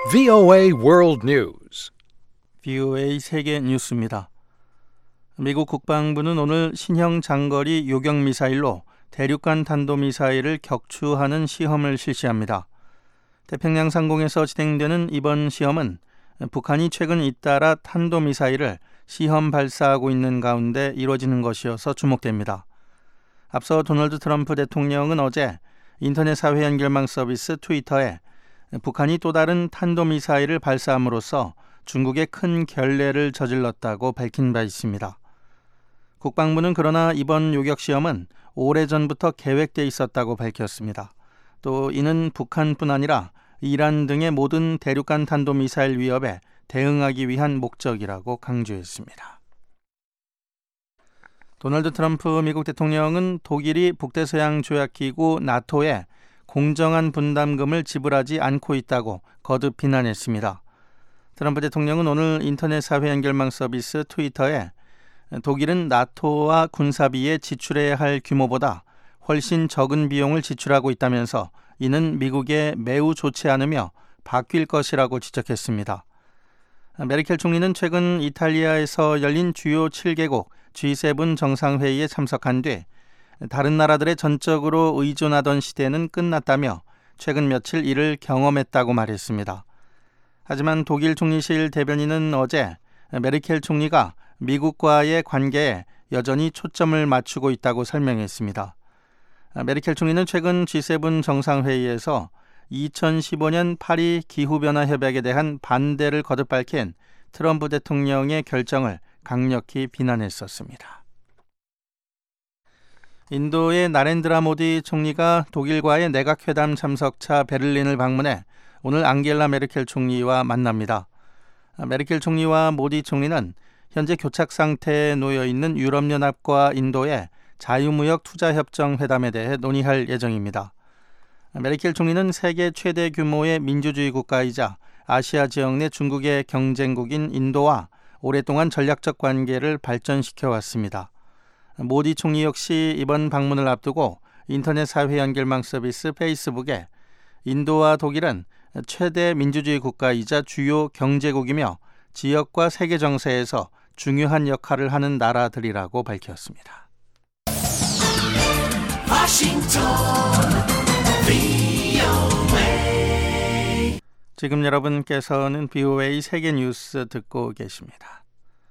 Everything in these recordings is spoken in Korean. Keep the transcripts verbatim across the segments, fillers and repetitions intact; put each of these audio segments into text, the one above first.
브이오에이 World News. 브이오에이 세계 뉴스입니다. 미국 국방부는 오늘 신형 장거리 요격 미사일로 대륙간 탄도미사일을 격추하는 시험을 실시합니다. 태평양 상공에서 진행되는 이번 시험은 북한이 최근 잇따라 탄도미사일을 시험 발사하고 있는 가운데 이루어지는 것이어서 주목됩니다. 앞서 도널드 트럼프 대통령은 어제 인터넷 사회 연결망 서비스 트위터에 북한이 또 다른 탄도미사일을 발사함으로써 중국에 큰 결례를 저질렀다고 밝힌 바 있습니다. 국방부는 그러나 이번 요격 시험은 오래전부터 계획돼 있었다고 밝혔습니다. 또 이는 북한뿐 아니라 이란 등의 모든 대륙간 탄도미사일 위협에 대응하기 위한 목적이라고 강조했습니다. 도널드 트럼프 미국 대통령은 독일이 북대서양 조약기구 나토에 공정한 분담금을 지불하지 않고 있다고 거듭 비난했습니다. 트럼프 대통령은 오늘 인터넷 사회 연결망 서비스 트위터에 독일은 나토와 군사비에 지출해야 할 규모보다 훨씬 적은 비용을 지출하고 있다면서 이는 미국에 매우 좋지 않으며 바뀔 것이라고 지적했습니다. 메르켈 총리는 최근 이탈리아에서 열린 주요 칠 개국 지 세븐 정상회의에 참석한 뒤 다른 나라들의 전적으로 의존하던 시대는 끝났다며 최근 며칠 이를 경험했다고 말했습니다. 하지만 독일 총리실 대변인은 어제 메르켈 총리가 미국과의 관계에 여전히 초점을 맞추고 있다고 설명했습니다. 메르켈 총리는 최근 지 세븐 정상회의에서 이천십오 년 파리 기후변화 협약에 대한 반대를 거듭 밝힌 트럼프 대통령의 결정을 강력히 비난했었습니다. 인도의 나렌드라 모디 총리가 독일과의 내각회담 참석차 베를린을 방문해 오늘 앙겔라 메르켈 총리와 만납니다. 메르켈 총리와 모디 총리는 현재 교착 상태에 놓여 있는 유럽연합과 인도의 자유무역 투자협정 회담에 대해 논의할 예정입니다. 메르켈 총리는 세계 최대 규모의 민주주의 국가이자 아시아 지역 내 중국의 경쟁국인 인도와 오랫동안 전략적 관계를 발전시켜 왔습니다. 모디 총리 역시 이번 방문을 앞두고 인터넷 사회 연결망 서비스 페이스북에 인도와 독일은 최대 민주주의 국가이자 주요 경제국이며 지역과 세계 정세에서 중요한 역할을 하는 나라들이라고 밝혔습니다. 워싱턴 브이오에이. 지금 여러분께서는 브이오에이 세계 뉴스 듣고 계십니다.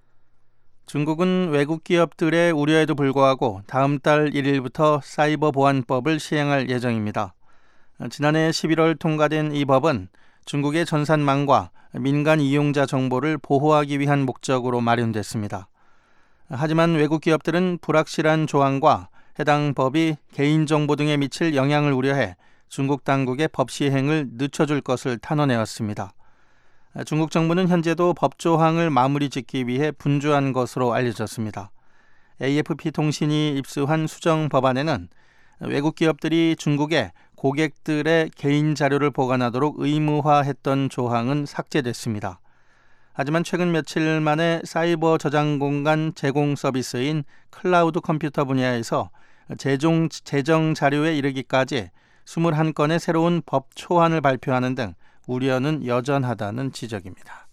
중국은 외국 기업들의 우려에도 불구하고 다음 달 일 일부터 사이버 보안법을 시행할 예정입니다. 지난해 십일월 통과된 이 법은 중국의 전산망과 민간 이용자 정보를 보호하기 위한 목적으로 마련됐습니다. 하지만 외국 기업들은 불확실한 조항과 해당 법이 개인정보 등에 미칠 영향을 우려해 중국 당국의 법 시행을 늦춰줄 것을 탄원해왔습니다. 중국 정부는 현재도 법 조항을 마무리 짓기 위해 분주한 것으로 알려졌습니다. 에이에프피 통신이 입수한 수정 법안에는 외국 기업들이 중국에 고객들의 개인 자료를 보관하도록 의무화했던 조항은 삭제됐습니다. 하지만 최근 며칠 만에 사이버 저장 공간 제공 서비스인 클라우드 컴퓨터 분야에서 재정, 재정 자료에 이르기까지 이십일 건의 새로운 법 초안을 발표하는 등 우려는 여전하다는 지적입니다.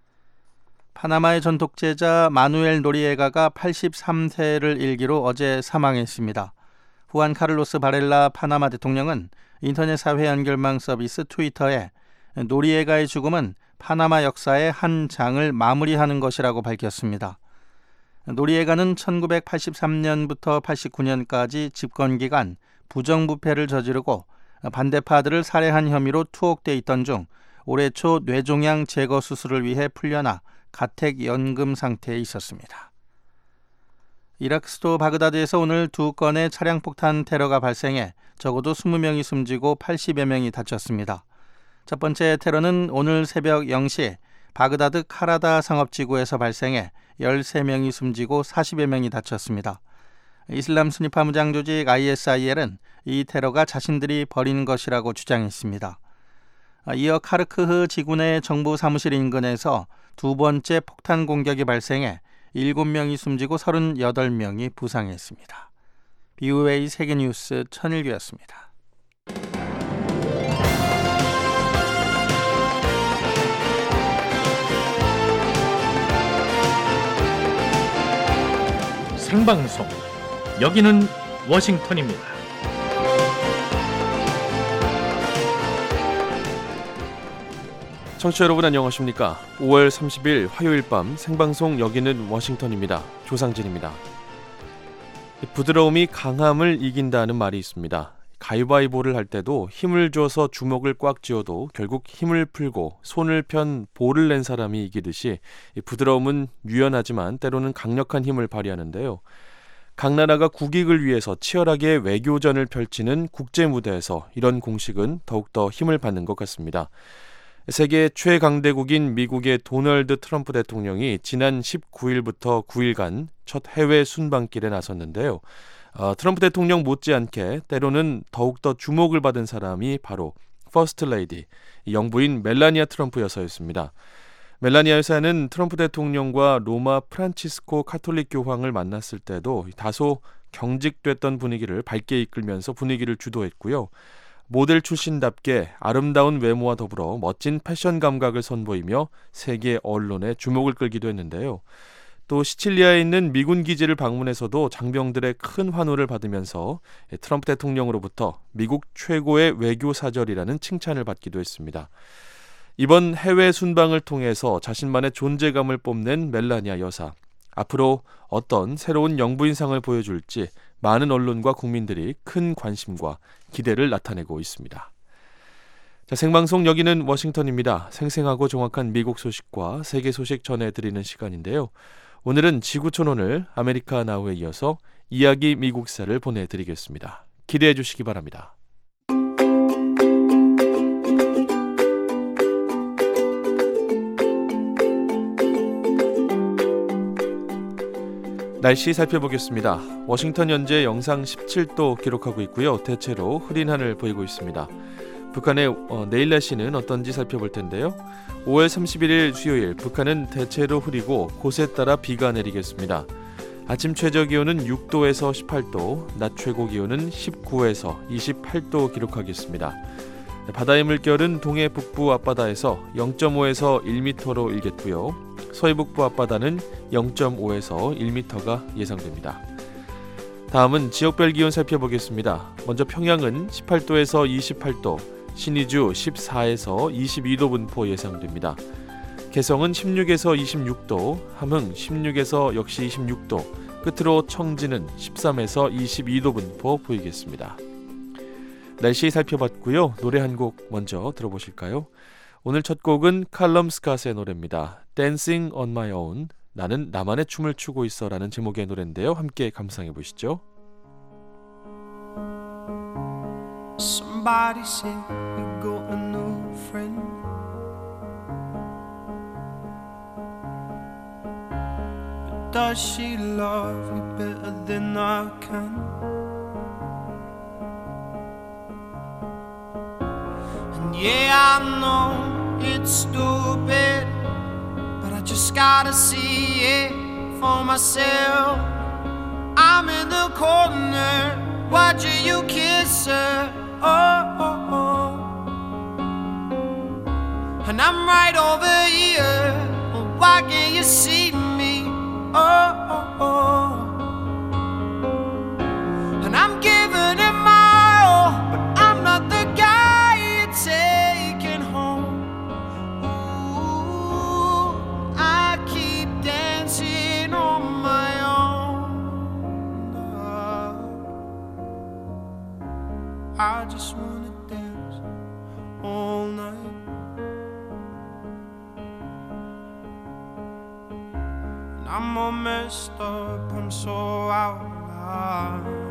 파나마의 전 독재자 마누엘 노리에가가 팔십삼 세를 일기로 어제 사망했습니다. 후안 카를로스 바렐라 파나마 대통령은 인터넷 사회 연결망 서비스 트위터에 노리에가의 죽음은 파나마 역사의 한 장을 마무리하는 것이라고 밝혔습니다. 노리에가는 천구백팔십삼 년부터 팔십구 년까지 집권 기간 부정부패를 저지르고 반대파들을 살해한 혐의로 투옥돼 있던 중 올해 초 뇌종양 제거 수술을 위해 풀려나 가택연금 상태에 있었습니다. 이라크 수도 바그다드에서 오늘 두 건의 차량 폭탄 테러가 발생해 적어도 이십 명이 숨지고 팔십여 명이 다쳤습니다. 첫 번째 테러는 오늘 새벽 영 시 바그다드 카라다 상업지구에서 발생해 열세 명이 숨지고 사십여 명이 다쳤습니다. 이슬람 순위파 무장 조직 아이에스아이엘은 이 테러가 자신들이 벌인 것이라고 주장했습니다. 이어 카르크흐 지구 내 정부 사무실 인근에서 두 번째 폭탄 공격이 발생해 일곱 명이 숨지고 서른여덟 명이 부상했습니다. 브이오에이 세계뉴스 천일규였습니다. 생방송. 여기는 워싱턴입니다. 청취자 여러분 안녕하십니까? 오월 삼십일 화요일 밤 생방송 여기는 워싱턴입니다. 조상진입니다. 부드러움이 강함을 이긴다는 말이 있습니다. 가위바위보를 할 때도 힘을 줘서 주먹을 꽉 쥐어도 결국 힘을 풀고 손을 편 볼을 낸 사람이 이기듯이 부드러움은 유연하지만 때로는 강력한 힘을 발휘하는데요. 각 나라가 국익을 위해서 치열하게 외교전을 펼치는 국제 무대에서 이런 공식은 더욱더 힘을 받는 것 같습니다. 세계 최강대국인 미국의 도널드 트럼프 대통령이 지난 십구일부터 구일간 첫 해외 순방길에 나섰는데요. 어, 트럼프 대통령 못지않게 때로는 더욱더 주목을 받은 사람이 바로 퍼스트 레이디, 영부인 멜라니아 트럼프 여사였습니다. 멜라니아 여사는 트럼프 대통령과 로마 프란치스코 카톨릭 교황을 만났을 때도 다소 경직됐던 분위기를 밝게 이끌면서 분위기를 주도했고요. 모델 출신답게 아름다운 외모와 더불어 멋진 패션 감각을 선보이며 세계 언론의 주목을 끌기도 했는데요. 또 시칠리아에 있는 미군 기지를 방문해서도 장병들의 큰 환호를 받으면서 트럼프 대통령으로부터 미국 최고의 외교사절이라는 칭찬을 받기도 했습니다. 이번 해외 순방을 통해서 자신만의 존재감을 뽐낸 멜라니아 여사. 앞으로 어떤 새로운 영부인상을 보여줄지 많은 언론과 국민들이 큰 관심과 기대를 나타내고 있습니다. 자, 생방송 여기는 워싱턴입니다. 생생하고 정확한 미국 소식과 세계 소식 전해드리는 시간인데요. 오늘은 지구촌오늘 아메리카 나우에 이어서 이야기 미국사를 보내드리겠습니다. 기대해 주시기 바랍니다. 날씨 살펴보겠습니다. 워싱턴 현재 영상 십칠도 기록하고 있고요. 대체로 흐린 하늘 보이고 있습니다. 북한의 어, 내일 날씨는 어떤지 살펴볼 텐데요. 오월 삼십일일 수요일 북한은 대체로 흐리고 곳에 따라 비가 내리겠습니다. 아침 최저 기온은 육도에서 십팔도, 낮 최고 기온은 십구에서 이십팔도 기록하겠습니다. 바다의 물결은 동해 북부 앞바다에서 영점오에서 일 미터로 일겠고요. 서해 북부 앞바다는 영점오에서 일 미터가 예상됩니다. 다음은 지역별 기온 살펴보겠습니다. 먼저 평양은 십팔도에서 이십팔도, 신의주 십사에서 이십이도 분포 예상됩니다. 개성은 십육에서 이십육도, 함흥 십육에서 역시 이십육도, 끝으로 청진은 십삼에서 이십이도 분포 보이겠습니다. 날씨 살펴봤고요. 노래 한 곡 먼저 들어보실까요? 오늘 첫 곡은 칼럼 스캇의 노래입니다. Dancing on my own, 나는 나만의 춤을 추고 있어 라는 제목의 노래인데요. 함께 감상해 보시죠. Somebody said you got a new friend, but does she love you better than I can? And yeah, I know it's stupid, but I just gotta see it for myself. I'm in the corner watching you kiss her, oh, oh, oh. And I'm right over here, well, why can't you see me, oh, oh, oh. And I'm giving it my all, but I'm not the guy you're taking home. Ooh, I keep dancing on my own. I just wanna dance all night. And I'm all messed up, I'm so out of line.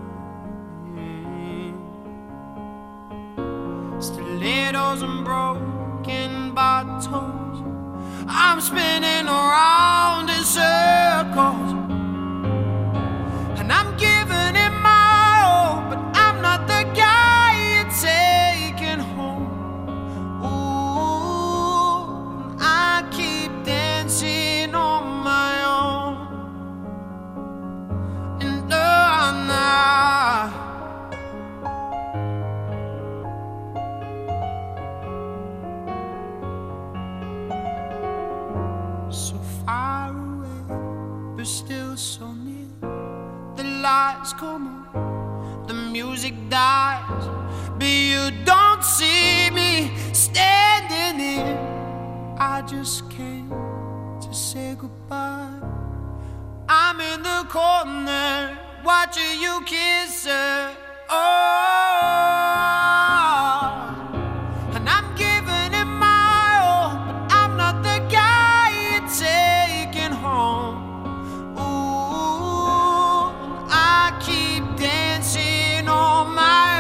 Stilettos and broken bottles, I'm spinning around in circles. And I'm giving it my all, but I'm not the guy you're taking home. Ooh, I keep dancing on my own. And uh, nah. So far away, but still so near. lights come on, the music dies, but you don't see me standing here. I just came to say goodbye. I'm in the corner watching you kiss her. Oh, and I'm giving it my all, but I'm not the guy you're taking home. Ooh, I keep dancing on my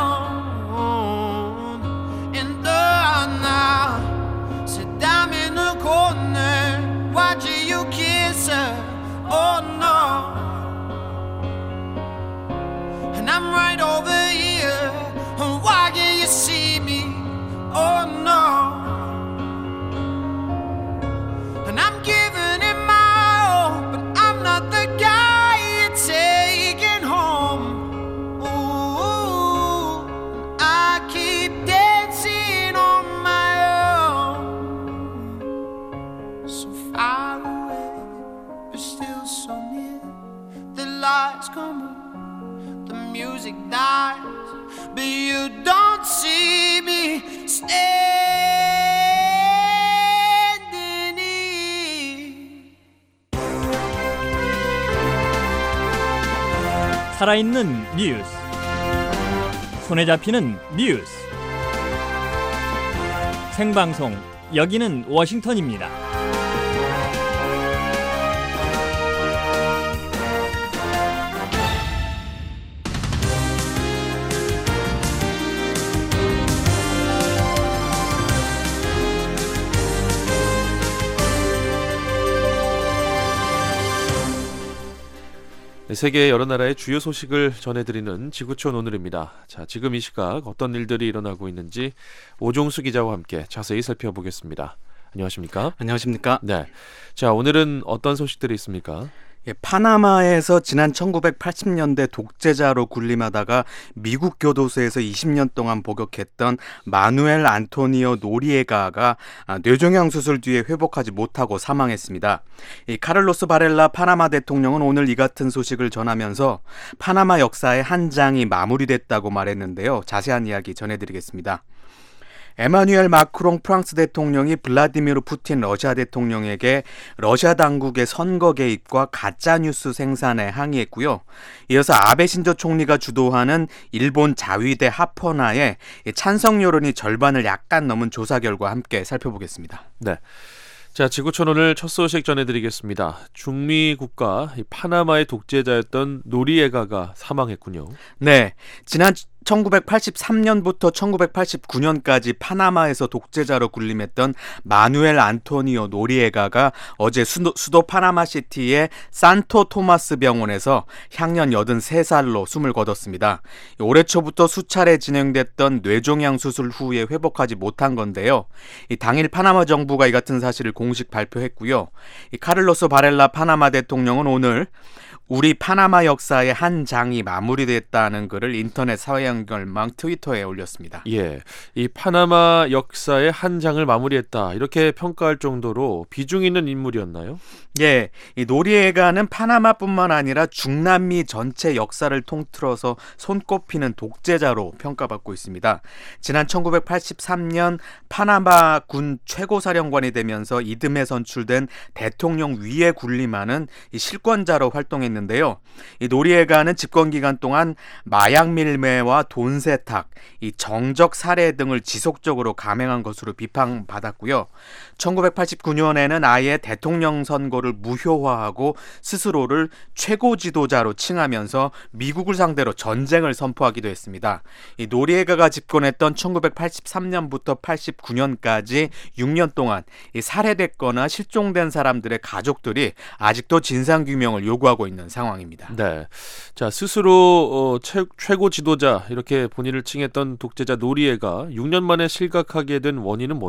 own in the night. Said I'm in the corner watching you kiss her. Oh no. And I'm right over here. Why can't you see me? Oh no. And I'm giving it my all, but I'm not the guy you're taking home. Ooh, I keep dancing on my own. So far away, but still so near. The lights come on, the music dies, but you don't see me standing here. 살아있는 뉴스, 손에 잡히는 뉴스, 생방송, 여기는 워싱턴입니다. 네, 세계 여러 나라의 주요 소식을 전해드리는 지구촌 오늘입니다. 자, 지금 이 시각 어떤 일들이 일어나고 있는지 오종수 기자와 함께 자세히 살펴보겠습니다. 안녕하십니까? 안녕하십니까? 네. 자, 오늘은 어떤 소식들이 있습니까? 예, 파나마에서 지난 천구백팔십 년대 독재자로 군림하다가 미국 교도소에서 이십 년 동안 복역했던 마누엘 안토니오 노리에가가 뇌종양 수술 뒤에 회복하지 못하고 사망했습니다. 이 카를로스 바렐라 파나마 대통령은 오늘 이 같은 소식을 전하면서 파나마 역사의 한 장이 마무리됐다고 말했는데요. 자세한 이야기 전해드리겠습니다. 에마뉴엘 마크롱 프랑스 대통령이 블라디미르 푸틴 러시아 대통령에게 러시아 당국의 선거 개입과 가짜뉴스 생산에 항의했고요. 이어서 아베 신조 총리가 주도하는 일본 자위대 하퍼나의 찬성 여론이 절반을 약간 넘은 조사 결과 함께 살펴보겠습니다. 네. 자, 지구촌 오늘 첫 소식 전해드리겠습니다. 중미 국가 파나마의 독재자였던 노리에가가 사망했군요. 네, 지난 천구백팔십삼 년부터 천구백팔십구 년까지 파나마에서 독재자로 군림했던 마누엘 안토니오 노리에가가 어제 수도, 수도 파나마시티의 산토 토마스 병원에서 향년 여든세 살로 숨을 거뒀습니다. 올해 초부터 수차례 진행됐던 뇌종양 수술 후에 회복하지 못한 건데요. 이 당일 파나마 정부가 이 같은 사실을 공식 발표했고요. 이 카를로스 바렐라 파나마 대통령은 오늘 우리 파나마 역사의 한 장이 마무리됐다는 글을 인터넷 사회연결망 트위터에 올렸습니다. 예, 이 파나마 역사의 한 장을 마무리했다 이렇게 평가할 정도로 비중 있는 인물이었나요? 예, 이 노리에가는 파나마뿐만 아니라 중남미 전체 역사를 통틀어서 손꼽히는 독재자로 평가받고 있습니다. 지난 천구백팔십삼 년 파나마 군 최고사령관이 되면서 이듬해 선출된 대통령 위에 군림하는 이 실권자로 활동했는데 인데요. 이 노리에가는 집권 기간 동안 마약 밀매와 돈 세탁, 이 정적 살해 등을 지속적으로 감행한 것으로 비판받았고요. 천구백팔십구 년에는 아예 대통령 선거를 무효화하고 스스로를 최고 지도자로 칭하면서 미국을 상대로 전쟁을 선포하기도 했습니다. 이 노리에가가 집권했던 천구백팔십삼 년부터 팔십구 년까지 육 년 동안 이 살해됐거나 실종된 사람들의 가족들이 아직도 진상규명을 요구하고 있는 상황입니다. 네, 자 스스로 어, 최, 최고 지도자 이렇게 본인을 칭했던 독재자 노리에가 육 년 만에 실각하게 된 원인은 뭐죠?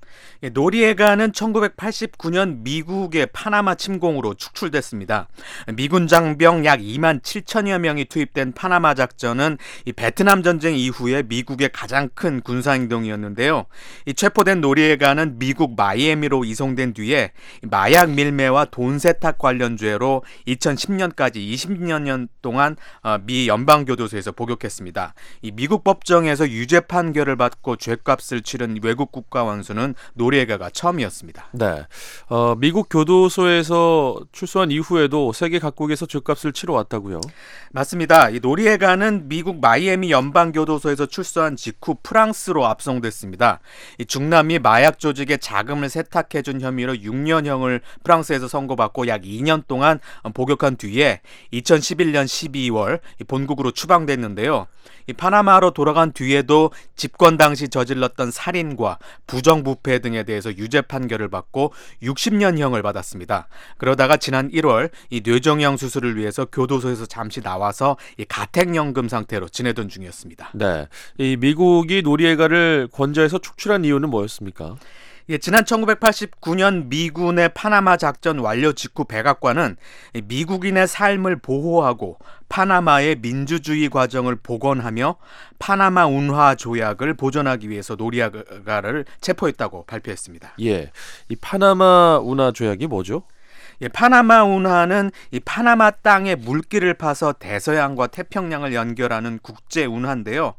노리에가는 천구백팔십구 년 미국의 파나마 침공으로 축출됐습니다. 미군 장병 약 이만 칠천여 명이 투입된 파나마 작전은 이 베트남 전쟁 이후에 미국의 가장 큰 군사행동이었는데요. 이 체포된 노리에가는 미국 마이애미로 이송된 뒤에 마약 밀매와 돈 세탁 관련 죄로 이천십 년까지 이십 년 동안 미 연방교도소에서 복역했습니다. 이 미국 법정에서 유죄 판결을 받고 죄값을 치른 외국 국가 원수는 노리에가가 처음이었습니다. 네, 어, 미국 교도소에서 출소한 이후에도 세계 각국에서 죄값을 치러왔다고요? 맞습니다. 이 노리에가는 미국 마이애미 연방교도소에서 출소한 직후 프랑스로 압송됐습니다. 이 중남미 마약 조직에 자금을 세탁해준 혐의로 육 년형을 프랑스에서 선고받고 약 이 년 동안 복역한 뒤에 이천십일 년 십이월 본국으로 추방됐는데요. 이 파나마로 돌아간 뒤에도 집권 당시 저질렀던 살인과 부정부패 등에 대해서 유죄 판결을 받고 육십 년형을 받았습니다. 그러다가 지난 일월 이 뇌종양 수술을 위해서 교도소에서 잠시 나와서 이 가택연금 상태로 지내던 중이었습니다. 네, 이 미국이 노리에가를 권좌에서 축출한 이유는 뭐였습니까? 예, 지난 천구백팔십구 년 미군의 파나마 작전 완료 직후 백악관은 미국인의 삶을 보호하고 파나마의 민주주의 과정을 복원하며 파나마 운하 조약을 보존하기 위해서 노리에가를 체포했다고 발표했습니다. 예, 이 파나마 운하 조약이 뭐죠? 예, 파나마 운하는 이 파나마 땅에 물길을 파서 대서양과 태평양을 연결하는 국제 운하인데요.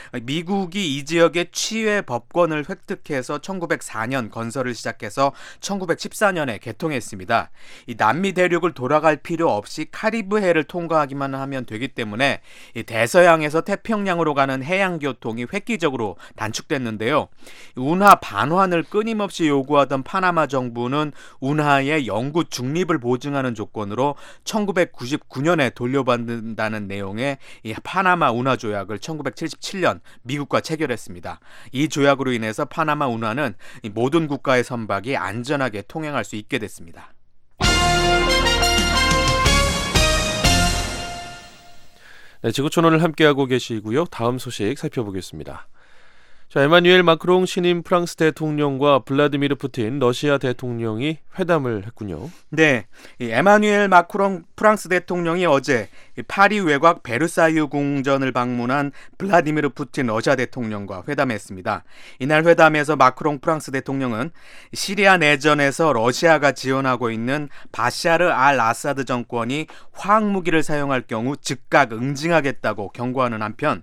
미국이 이 지역의 치외 법권을 획득해서 천구백사 년 건설을 시작해서 천구백십사 년에 개통했습니다. 이 남미 대륙을 돌아갈 필요 없이 카리브해를 통과하기만 하면 되기 때문에 이 대서양에서 태평양으로 가는 해양 교통이 획기적으로 단축됐는데요. 운하 반환을 끊임없이 요구하던 파나마 정부는 운하의 영구 중립을 보증하는 조건으로 천구백구십구 년에 돌려받는다는 내용의 이 파나마 운하 조약을 천구백칠십칠 년 미국과 체결했습니다. 이 조약으로 인해서 파나마 운하는 모든 국가의 선박이 안전하게 통행할 수 있게 됐습니다. 네, 지구촌원을 함께하고 계시고요. 다음 소식 살펴보겠습니다. 자, 에마뉴엘 마크롱 신임 프랑스 대통령과 블라디미르 푸틴 러시아 대통령이 회담을 했군요. 네, 이 에마뉴엘 마크롱 프랑스 대통령이 어제 파리 외곽 베르사유 궁전을 방문한 블라디미르 푸틴 러시아 대통령과 회담했습니다. 이날 회담에서 마크롱 프랑스 대통령은 시리아 내전에서 러시아가 지원하고 있는 바샤르 알 아사드 정권이 화학무기를 사용할 경우 즉각 응징하겠다고 경고하는 한편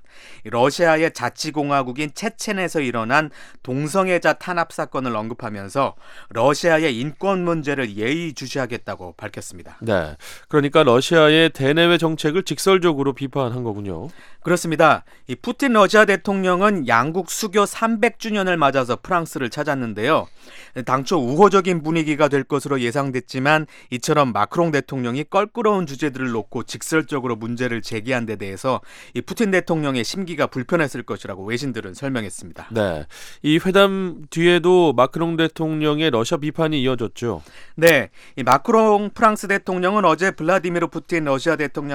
러시아의 자치공화국인 체첸에서 일어난 동성애자 탄압 사건을 언급하면서 러시아의 인권 문제를 예의주시하겠다고 밝혔습니다. 네, 그러니까 러시아의 대내외 정책을 직설적으로 비판한 거군요. 그렇습니다. 이 푸틴 러시아 대통령은 양국 수교 삼백 주년을 맞아서 프랑스를 찾았는데요. 당초 우호적인 분위기가 될 것으로 예상됐지만 이처럼 마크롱 대통령이 껄끄러운 주제들을 놓고 직설적으로 문제를 제기한 데 대해서 이 푸틴 대통령의 심기가 불편했을 것이라고 외신들은 설명했습니다. 네, 이 회담 뒤에도 마크롱 대통령의 러시아 비판이 이어졌죠. 네, 이 마크롱 프랑스 대통령은 어제 블라디미르 푸틴 러시아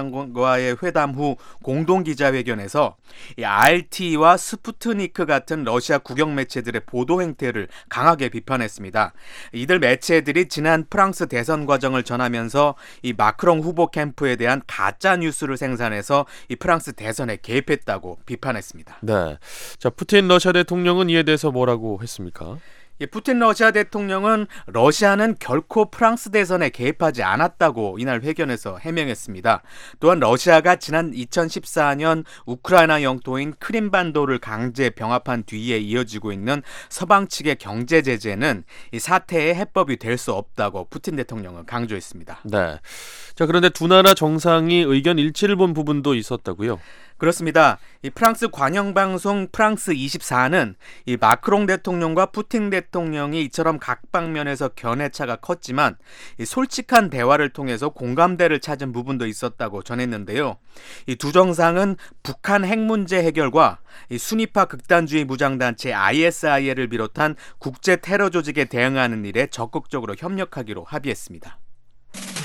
대통령과의 회담 후 공동 기자회견에서 이 알티와 스푸트니크 같은 러시아 국영 매체들의 보도 행태를 강하게 비판했습니다. 이들 매체들이 지난 프랑스 대선 과정을 전하면서 이 마크롱 후보 캠프에 대한 가짜 뉴스를 생산해서 이 프랑스 대선에 개입했다고 비판했습니다. 네, 자, 푸틴 러시아 대통령은 이에 대해서 뭐라고 했습니까? 예, 푸틴 러시아 대통령은 러시아는 결코 프랑스 대선에 개입하지 않았다고 이날 회견에서 해명했습니다. 또한 러시아가 지난 이천십사 년 우크라이나 영토인 크림반도를 강제 병합한 뒤에 이어지고 있는 서방 측의 경제 제재는 이 사태의 해법이 될 수 없다고 푸틴 대통령은 강조했습니다. 네, 자, 그런데 두 나라 정상이 의견 일치를 본 부분도 있었다고요? 그렇습니다. 이 프랑스 관영방송 프랑스 이십사는 이 마크롱 대통령과 푸틴 대통령이 이처럼 각 방면에서 견해차가 컸지만 이 솔직한 대화를 통해서 공감대를 찾은 부분도 있었다고 전했는데요. 이 두 정상은 북한 핵 문제 해결과 이 순위파 극단주의 무장단체 아이에스아이엘을 비롯한 국제 테러 조직에 대응하는 일에 적극적으로 협력하기로 합의했습니다.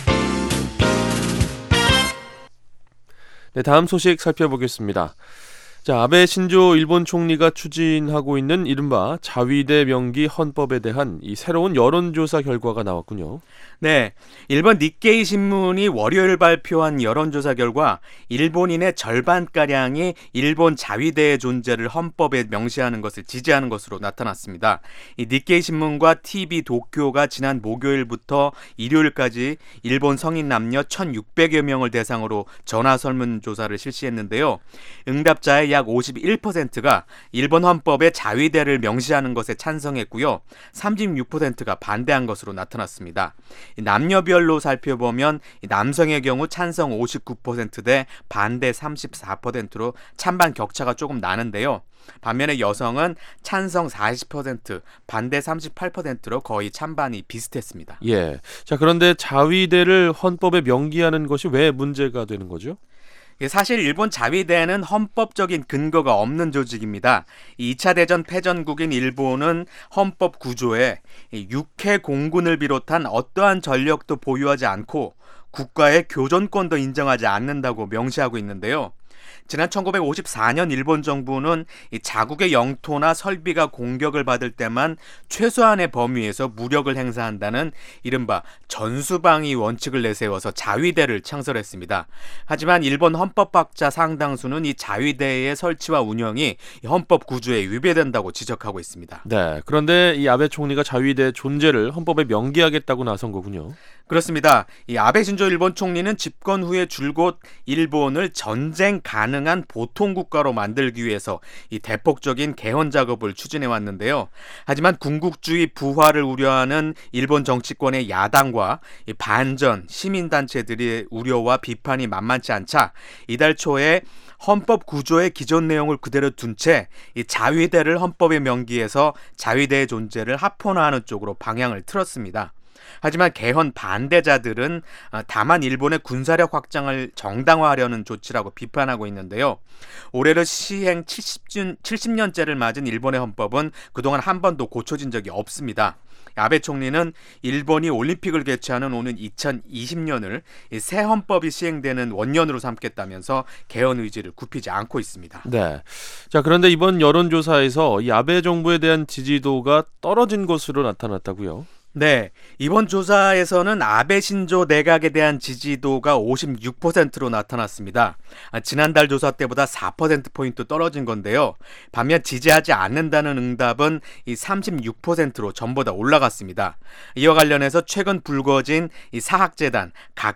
네, 다음 소식 살펴보겠습니다. 자, 아베 신조 일본 총리가 추진하고 있는 이른바 자위대 명기 헌법에 대한 이 새로운 여론조사 결과가 나왔군요. 네, 일본 니케이 신문이 월요일 발표한 여론조사 결과 일본인의 절반가량이 일본 자위대의 존재를 헌법에 명시하는 것을 지지하는 것으로 나타났습니다. 이 니케이 신문과 티비 도쿄가 지난 목요일부터 일요일까지 일본 성인 남녀 천육백여 명을 대상으로 전화 설문조사를 실시했는데요. 응답자의 약 오십일 퍼센트가 일본 헌법에 자위대를 명시하는 것에 찬성했고요. 삼십육 퍼센트가 반대한 것으로 나타났습니다. 남녀별로 살펴보면 남성의 경우 찬성 오십구 퍼센트 대 반대 삼십사 퍼센트로 찬반 격차가 조금 나는데요. 반면에 여성은 찬성 사십 퍼센트, 반대 삼십팔 퍼센트로 거의 찬반이 비슷했습니다. 예. 자, 그런데 자위대를 헌법에 명기하는 것이 왜 문제가 되는 거죠? 사실 일본 자위대는 헌법적인 근거가 없는 조직입니다. 이 차 대전 패전국인 일본은 헌법 구조에 육해 공군을 비롯한 어떠한 전력도 보유하지 않고 국가의 교전권도 인정하지 않는다고 명시하고 있는데요. 지난 천구백오십사 년 일본 정부는 이 자국의 영토나 설비가 공격을 받을 때만 최소한의 범위에서 무력을 행사한다는 이른바 전수방위 원칙을 내세워서 자위대를 창설했습니다. 하지만 일본 헌법학자 상당수는 이 자위대의 설치와 운영이 헌법 구조에 위배된다고 지적하고 있습니다. 네, 그런데 이 아베 총리가 자위대 존재를 헌법에 명기하겠다고 나선 거군요. 그렇습니다. 이 아베 신조 일본 총리는 집권 후에 줄곧 일본을 전쟁 가능한 보통 국가로 만들기 위해서 이 대폭적인 개헌 작업을 추진해 왔는데요. 하지만 군국주의 부활을 우려하는 일본 정치권의 야당과 이 반전 시민단체들의 우려와 비판이 만만치 않자 이달 초에 헌법 구조의 기존 내용을 그대로 둔 채 이 자위대를 헌법에 명기해서 자위대의 존재를 합헌화하는 쪽으로 방향을 틀었습니다. 하지만 개헌 반대자들은 다만 일본의 군사력 확장을 정당화하려는 조치라고 비판하고 있는데요. 올해로 시행 칠십 년째를 맞은 일본의 헌법은 그동안 한 번도 고쳐진 적이 없습니다. 아베 총리는 일본이 올림픽을 개최하는 오는 이천이십 년을 새 헌법이 시행되는 원년으로 삼겠다면서 개헌 의지를 굽히지 않고 있습니다. 네. 자, 그런데 이번 여론조사에서 이 아베 정부에 대한 지지도가 떨어진 것으로 나타났다고요? 네, 이번 조사에서는 아베 신조 내각에 대한 지지도가 오십육 퍼센트로 나타났습니다. 아, 지난달 조사 때보다 사 퍼센트포인트 떨어진 건데요. 반면 지지하지 않는다는 응답은 이 삼십육 퍼센트로 전보다 올라갔습니다. 이와 관련해서 최근 불거진 이 사학재단,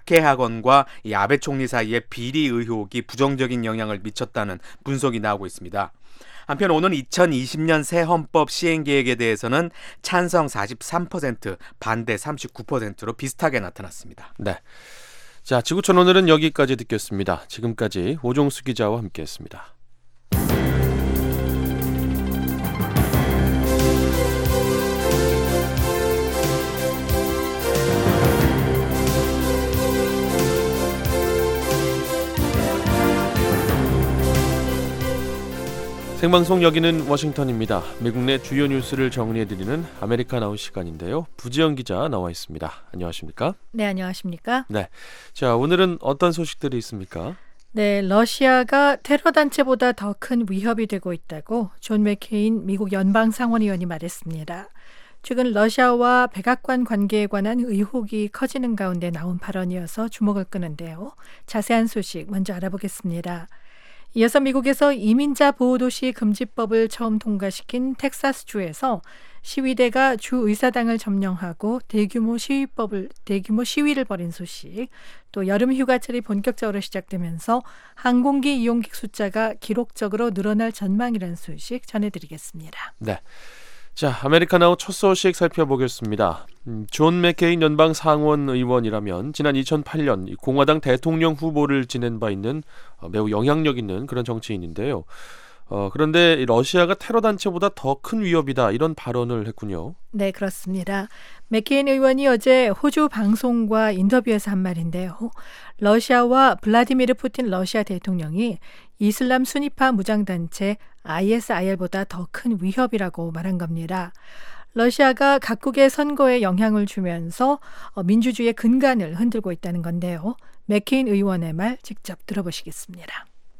각해학원과 이 아베 총리 사이에 비리 의혹이 부정적인 영향을 미쳤다는 분석이 나오고 있습니다. 한편 오는 이천이십 년 새 헌법 시행 계획에 대해서는 찬성 사십삼 퍼센트, 반대 삼십구 퍼센트로 비슷하게 나타났습니다. 네. 자, 지구촌 오늘은 여기까지 듣겠습니다. 지금까지 오종수 기자와 함께했습니다. 생방송 여기는 워싱턴입니다. 미국 내 주요 뉴스를 정리해드리는 아메리카나우 시간인데요. 부지영 기자 나와 있습니다. 안녕하십니까? 네, 안녕하십니까? 네. 자, 오늘은 어떤 소식들이 있습니까? 네, 러시아가 테러 단체보다 더 큰 위협이 되고 있다고 존 맥케인 미국 연방상원의원이 말했습니다. 최근 러시아와 백악관 관계에 관한 의혹이 커지는 가운데 나온 발언이어서 주목을 끄는데요. 자세한 소식 먼저 알아보겠습니다. 이어서 미국에서 이민자 보호도시 금지법을 처음 통과시킨 텍사스주에서 시위대가 주 의사당을 점령하고 대규모 시위법을 대규모 시위를 벌인 소식, 또 여름 휴가철이 본격적으로 시작되면서 항공기 이용객 숫자가 기록적으로 늘어날 전망이라는 소식 전해드리겠습니다. 네. 자, 아메리카나우 첫 소식 살펴보겠습니다. 음, 존 맥케인 연방 상원 의원이라면 지난 이천팔 년 공화당 대통령 후보를 지낸 바 있는 어, 매우 영향력 있는 그런 정치인인데요. 어, 그런데 러시아가 테러 단체보다 더 큰 위협이다 이런 발언을 했군요. 네, 그렇습니다. 맥케인 의원이 어제 호주 방송과 인터뷰에서 한 말인데요. 러시아와 블라디미르 푸틴 러시아 대통령이 이슬람 순위파 무장단체 아이에스아이엘보다 더 큰 위협이라고 말한 겁니다. 러시아가 각국의 선거에 영향을 주면서 민주주의의 근간을 흔들고 있다는 건데요. 맥케인 의원의 말 직접 들어보시겠습니다.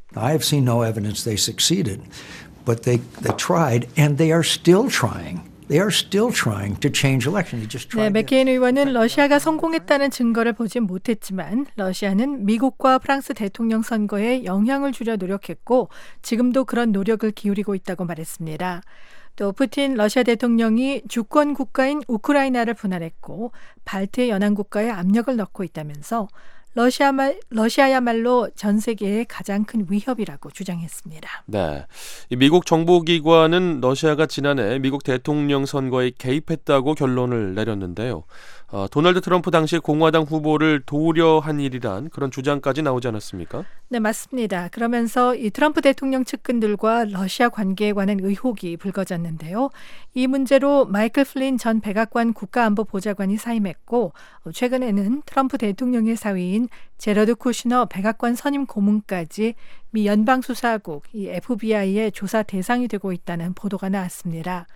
I have seen no evidence they succeeded, but they they tried and they are still trying. They are still trying to change election. They just 네, tried. 맥케인 의원은 러시아가 성공했다는 증거를 보진 못했지만 러시아는 미국과 프랑스 대통령 선거에 영향을 주려 노력했고 지금도 그런 노력을 기울이고 있다고 말했습니다. 또 푸틴 러시아 대통령이 주권 국가인 우크라이나를 분할했고 발트 연안국가에 압력을 넣고 있다면서 러시아말, 러시아야말로 전 세계의 가장 큰 위협이라고 주장했습니다. 네, 이 미국 정보기관은 러시아가 지난해 미국 대통령 선거에 개입했다고 결론을 내렸는데요. 어, 도널드 트럼프 당시 공화당 후보를 도우려 한 일이란 그런 주장까지 나오지 않았습니까? 네, 맞습니다. 그러면서 이 트럼프 대통령 측근들과 러시아 관계에 관한 의혹이 불거졌는데요. 이 문제로 마이클 플린 전 백악관 국가안보보좌관이 사임했고 최근에는 트럼프 대통령의 사위인 제러드 쿠시너 백악관 선임 고문까지 미 연방수사국 이 에프비아이의 조사 대상이 되고 있다는 보도가 나왔습니다.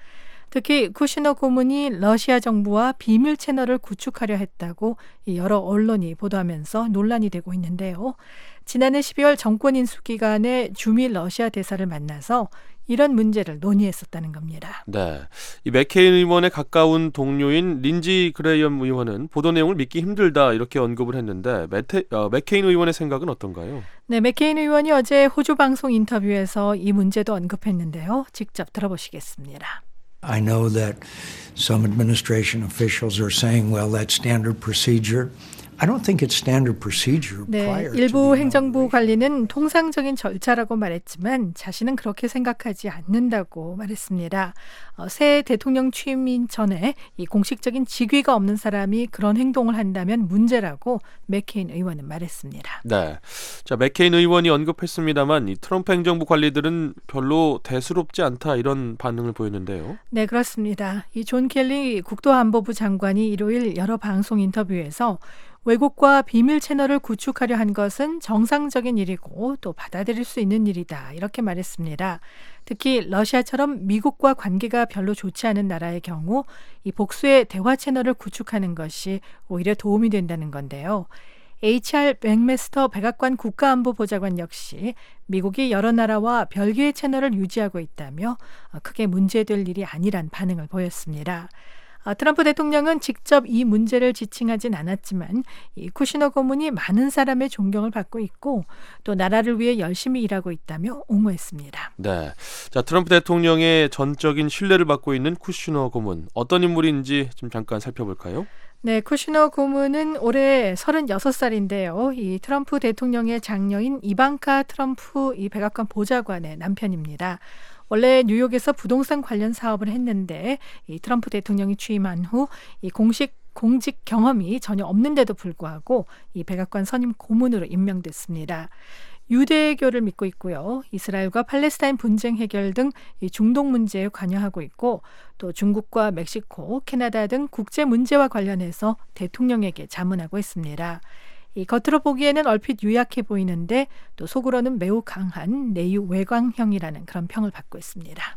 특히 쿠시너 고문이 러시아 정부와 비밀 채널을 구축하려 했다고 여러 언론이 보도하면서 논란이 되고 있는데요. 지난해 십이월 정권 인수 기간에 주미 러시아 대사를 만나서 이런 문제를 논의했었다는 겁니다. 네, 이 맥케인 의원의 가까운 동료인 린지 그레이엄 의원은 보도 내용을 믿기 힘들다 이렇게 언급을 했는데 메테, 어, 맥케인 의원의 생각은 어떤가요? 네, 맥케인 의원이 어제 호주 방송 인터뷰에서 이 문제도 언급했는데요. 직접 들어보시겠습니다. I know that some administration officials are saying, well, that's standard procedure. I don't think it's standard procedure 네, prior to 일부 the 행정부 관리는 통상적인 절차라고 말했지만 자신은 그렇게 생각하지 않는다고 말했습니다. 어, 새 대통령 취임 전에 이 공식적인 직위가 없는 사람이 그런 행동을 한다면 문제라고 맥케인 의원은 말했습니다. 네, 자 맥케인 의원이 언급했습니다만 이 트럼프 행정부 관리들은 별로 대수롭지 않다 이런 반응을 보였는데요. 네, 그렇습니다. 이 존 켈리 국토안보부 장관이 일요일 여러 방송 인터뷰에서 외국과 비밀 채널을 구축하려 한 것은 정상적인 일이고 또 받아들일 수 있는 일이다 이렇게 말했습니다. 특히 러시아처럼 미국과 관계가 별로 좋지 않은 나라의 경우 이 복수의 대화 채널을 구축하는 것이 오히려 도움이 된다는 건데요. 에이치알 맥메스터 백악관 국가안보보좌관 역시 미국이 여러 나라와 별개의 채널을 유지하고 있다며 크게 문제될 일이 아니란 반응을 보였습니다. 트럼프 대통령은 직접 이 문제를 지칭하진 않았지만 이 쿠시너 고문이 많은 사람의 존경을 받고 있고 또 나라를 위해 열심히 일하고 있다며 옹호했습니다. 네, 자 트럼프 대통령의 전적인 신뢰를 받고 있는 쿠시너 고문 어떤 인물인지 좀 잠깐 살펴볼까요? 네, 쿠시너 고문은 올해 서른여섯 살인데요. 이 트럼프 대통령의 장녀인 이방카 트럼프 이 백악관 보좌관의 남편입니다. 원래 뉴욕에서 부동산 관련 사업을 했는데 이 트럼프 대통령이 취임한 후 이 공식 공직 경험이 전혀 없는데도 불구하고 이 백악관 선임 고문으로 임명됐습니다. 유대교를 믿고 있고요. 이스라엘과 팔레스타인 분쟁 해결 등 이 중동 문제에 관여하고 있고 또 중국과 멕시코, 캐나다 등 국제 문제와 관련해서 대통령에게 자문하고 있습니다. 이 겉으로 보기에는 얼핏 유약해 보이는데 또 속으로는 매우 강한 내유 외광형이라는 그런 평을 받고 있습니다.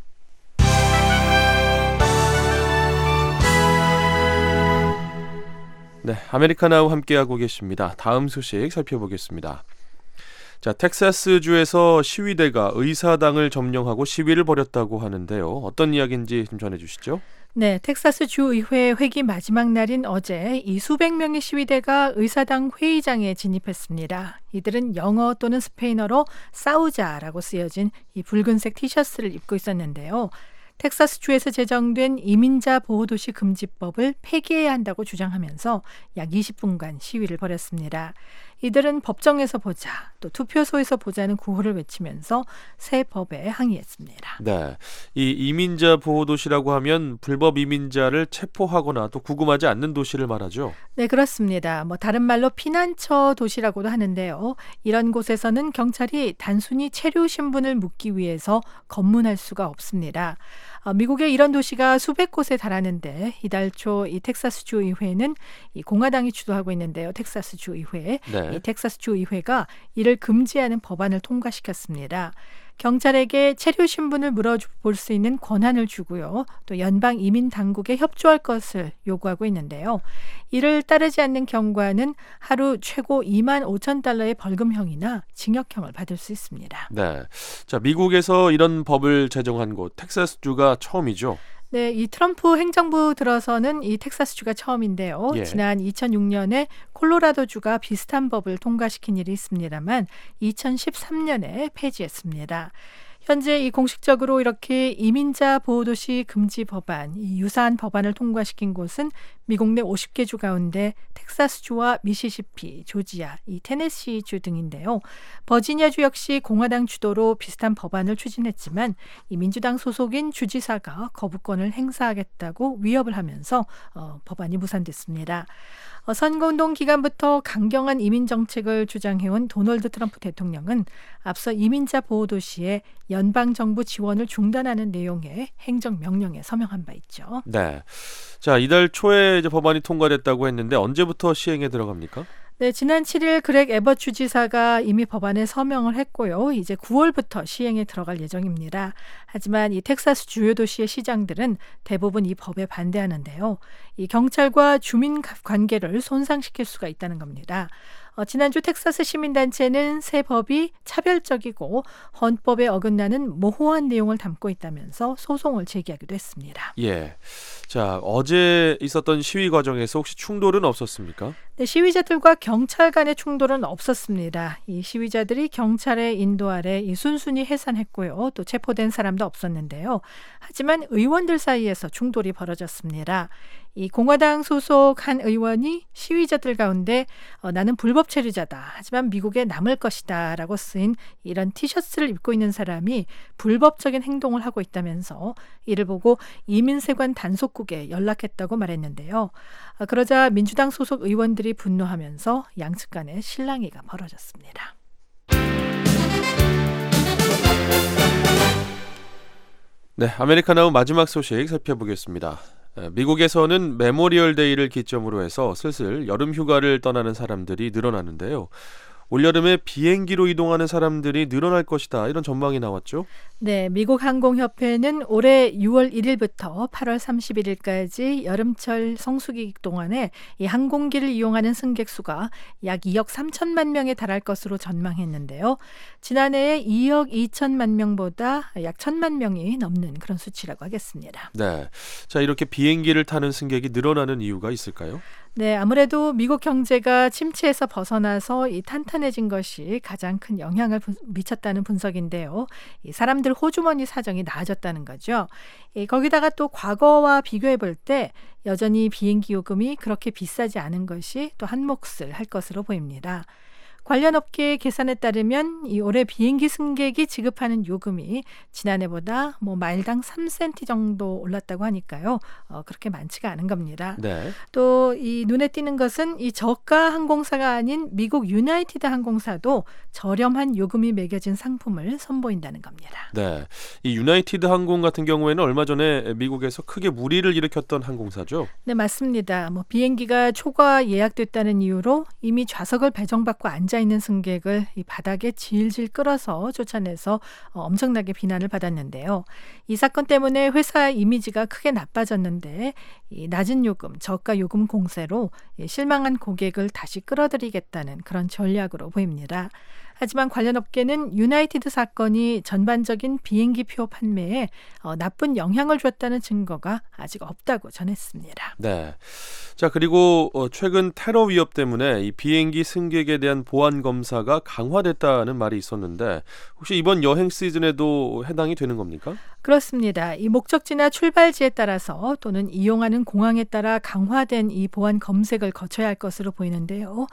네, 아메리카나우 함께하고 계십니다. 다음 소식 살펴보겠습니다. 자, 텍사스주에서 시위대가 의사당을 점령하고 시위를 벌였다고 하는데요. 어떤 이야기인지 좀 전해주시죠. 네, 텍사스 주의회 회기 마지막 날인 어제 이 수백 명의 시위대가 의사당 회의장에 진입했습니다. 이들은 영어 또는 스페인어로 싸우자라고 쓰여진 이 붉은색 티셔츠를 입고 있었는데요. 텍사스주에서 제정된 이민자 보호도시 금지법을 폐기해야 한다고 주장하면서 약 이십 분간 시위를 벌였습니다. 이들은 법정에서 보자, 또 투표소에서 보자는 구호를 외치면서 새 법에 항의했습니다. 네, 이 이민자 보호도시라고 하면 불법 이민자를 체포하거나 또 구금하지 않는 도시를 말하죠. 네, 그렇습니다. 뭐 다른 말로 피난처 도시라고도 하는데요. 이런 곳에서는 경찰이 단순히 체류 신분을 묻기 위해서 검문할 수가 없습니다. 어, 미국의 이런 도시가 수백 곳에 달하는데 이달 초 이 텍사스 주의회는 이 공화당이 주도하고 있는데요. 텍사스 주의회, 네. 이 텍사스 주의회가 이를 금지하는 법안을 통과시켰습니다. 경찰에게 체류 신분을 물어볼 수 있는 권한을 주고요. 또 연방 이민 당국에 협조할 것을 요구하고 있는데요. 이를 따르지 않는 경과는 하루 최고 이만 오천 달러의 벌금형이나 징역형을 받을 수 있습니다. 네, 자 미국에서 이런 법을 제정한 곳 텍사스주가 처음이죠. 네, 이 트럼프 행정부 들어서는 이 텍사스주가 처음인데요. 예. 지난 이천육 년에 콜로라도주가 비슷한 법을 통과시킨 일이 있습니다만 이천십삼 년에 폐지했습니다. 현재 이 공식적으로 이렇게 이민자 보호도시 금지 법안, 이 유사한 법안을 통과시킨 곳은 미국 내 오십 개 주 가운데 텍사스주와 미시시피, 조지아, 이 테네시주 등인데요. 버지니아주 역시 공화당 주도로 비슷한 법안을 추진했지만 이 민주당 소속인 주지사가 거부권을 행사하겠다고 위협을 하면서 어, 법안이 무산됐습니다. 어, 선거운동 기간부터 강경한 이민 정책을 주장해온 도널드 트럼프 대통령은 앞서 이민자 보호도시에 연방정부 지원을 중단하는 내용의 행정명령에 서명한 바 있죠. 네, 자 이달 초에 이제 법안이 통과됐다고 했는데 언제부터 시행에 들어갑니까? 네, 지난 칠 일 그렉 에버트 주지사가 이미 법안에 서명을 했고요. 이제 구월부터 시행에 들어갈 예정입니다. 하지만 이 텍사스 주요 도시의 시장들은 대부분 이 법에 반대하는데요. 이 경찰과 주민 관계를 손상시킬 수가 있다는 겁니다. 어, 지난주 텍사스 시민단체는 새 법이 차별적이고 헌법에 어긋나는 모호한 내용을 담고 있다면서 소송을 제기하기도 했습니다. 예, 자 어제 있었던 시위 과정에서 혹시 충돌은 없었습니까? 네, 시위자들과 경찰 간의 충돌은 없었습니다. 이 시위자들이 경찰의 인도 아래 이 순순히 해산했고요. 또 체포된 사람도 없었는데요. 하지만 의원들 사이에서 충돌이 벌어졌습니다. 이 공화당 소속 한 의원이 시위자들 가운데 어, 나는 불법 체류자다. 하지만 미국에 남을 것이다. 라고 쓰인 이런 티셔츠를 입고 있는 사람이 불법적인 행동을 하고 있다면서 이를 보고 이민세관 단속국에 연락했다고 말했는데요. 어, 그러자 민주당 소속 의원들이 분노하면서 양측 간에 실랑이가 벌어졌습니다. 네, 아메리카나우 마지막 소식 살펴보겠습니다. 미국에서는 메모리얼 데이를 기점으로 해서 슬슬 여름 휴가를 떠나는 사람들이 늘어나는데요. 올여름에 비행기로 이동하는 사람들이 늘어날 것이다. 이런 전망이 나왔죠. 네, 미국 항공협회는 올해 유월 일일부터 팔월 삼십일일까지 여름철 성수기 동안에 이 항공기를 이용하는 승객 수가 약 이억 삼천만 명에 달할 것으로 전망했는데요. 지난해에 이억 이천만 명보다 약 천만 명이 넘는 그런 수치라고 하겠습니다. 네, 자 이렇게 비행기를 타는 승객이 늘어나는 이유가 있을까요? 네, 아무래도 미국 경제가 침체에서 벗어나서 이 탄탄해진 것이 가장 큰 영향을 부, 미쳤다는 분석인데요. 이 사람들 호주머니 사정이 나아졌다는 거죠. 이, 거기다가 또 과거와 비교해 볼 때 여전히 비행기 요금이 그렇게 비싸지 않은 것이 또 한 몫을 할 것으로 보입니다. 관련 업계의 계산에 따르면 이 올해 비행기 승객이 지급하는 요금이 지난해보다 뭐 마일당 삼 센티 정도 올랐다고 하니까요. 어, 그렇게 많지가 않은 겁니다. 네. 또 이 눈에 띄는 것은 이 저가 항공사가 아닌 미국 유나이티드 항공사도 저렴한 요금이 매겨진 상품을 선보인다는 겁니다. 네, 이 유나이티드 항공 같은 경우에는 얼마 전에 미국에서 크게 물의를 일으켰던 항공사죠. 네, 맞습니다. 뭐 비행기가 초과 예약됐다는 이유로 이미 좌석을 배정받고 앉아 있는 승객을 이 바닥에 질질 끌어서 쫓아내서 엄청나게 비난을 받았는데요. 이 사건 때문에 회사 이미지가 크게 나빠졌는데 이 낮은 요금, 저가 요금 공세로 실망한 고객을 다시 끌어들이겠다는 그런 전략으로 보입니다. 하지만 관련 업계는 유나이티드 사건이 전반적인 비행기표 판매에 어, 나쁜 영향을 줬다는 증거가 아직 없다고 전했습니다. 네. 자 그리고 어, 최근 테러 위협 때문에 이 비행기 승객에 대한 보안 검사가 강화됐다는 말이 있었는데 혹시 이번 여행 시즌에도 해당이 되는 겁니까? 그렇습니다. 이 목적지나 출발지에 따라서 또는 이용하는 공항에 따라 강화된 이 보안 검색을 거쳐야 할 것으로 보이는데요.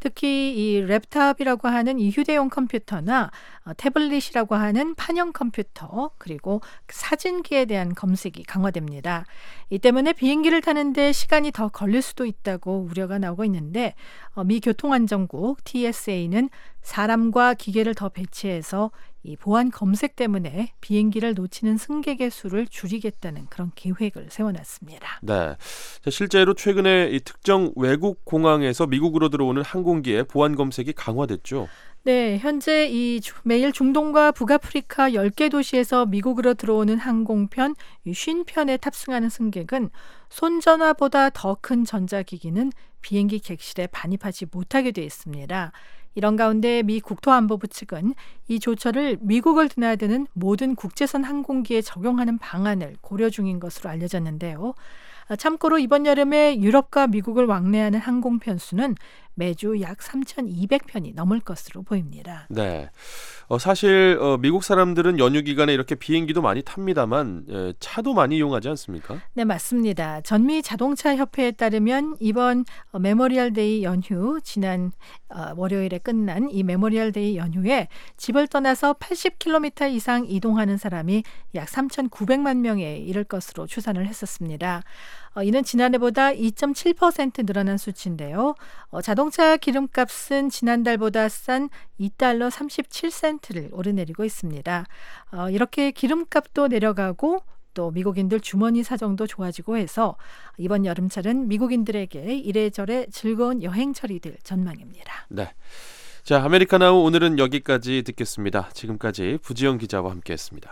특히 이 랩탑이라고 하는 이 휴대용 컴퓨터나 어, 태블릿이라고 하는 판형 컴퓨터 그리고 사진기에 대한 검색이 강화됩니다. 이 때문에 비행기를 타는데 시간이 더 걸릴 수도 있다고 우려가 나오고 있는데 어, 미 교통안전국 티에스에이는 사람과 기계를 더 배치해서 이 보안 검색 때문에 비행기를 놓치는 승객의 수를 줄이겠다는 그런 계획을 세워놨습니다. 네, 자, 실제로 최근에 이 특정 외국 공항에서 미국으로 들어오는 항공기의 보안 검색이 강화됐죠. 네, 현재 이 주- 매일 중동과 북아프리카 열 개 도시에서 미국으로 들어오는 항공편 오십 편에 탑승하는 승객은 손전화보다 더 큰 전자기기는 비행기 객실에 반입하지 못하게 돼 있습니다. 이런 가운데 미 국토안보부 측은 이 조처를 미국을 드나드는 모든 국제선 항공기에 적용하는 방안을 고려 중인 것으로 알려졌는데요. 참고로 이번 여름에 유럽과 미국을 왕래하는 항공편 수는 매주 약 삼천이백 편이 넘을 것으로 보입니다. 네, 어, 사실 어, 미국 사람들은 연휴 기간에 이렇게 비행기도 많이 탑니다만 에, 차도 많이 이용하지 않습니까? 네, 맞습니다. 전미 자동차 협회에 따르면 이번 어, 메모리얼 데이 연휴, 지난 어, 월요일에 끝난 이 메모리얼 데이 연휴에 집을 떠나서 팔십 킬로미터 이상 이동하는 사람이 약 삼천구백만 명에 이를 것으로 추산을 했었습니다. 어, 이는 지난해보다 이 점 칠 퍼센트 늘어난 수치인데요. 어, 자동차 기름값은 지난달보다 싼 이 달러 삼십칠 센트를 오르내리고 있습니다. 어, 이렇게 기름값도 내려가고 또 미국인들 주머니 사정도 좋아지고 해서 이번 여름철은 미국인들에게 이래저래 즐거운 여행철이 될 전망입니다. 네, 자 아메리카나우 오늘은 여기까지 듣겠습니다. 지금까지 부지영 기자와 함께했습니다.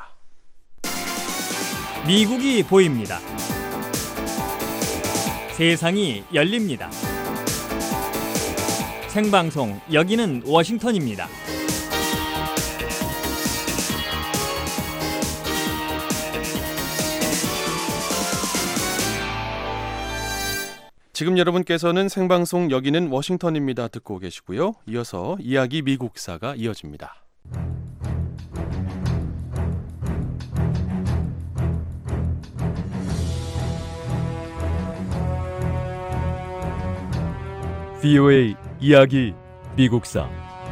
미국이 보입니다. 세상이 열립니다. 생방송 여기는 워싱턴입니다. 지금 여러분께서는 생방송 여기는 워싱턴입니다 듣고 계시고요. 이어서 이야기 미국사가 이어집니다. 브이오에이 이야기 미국사.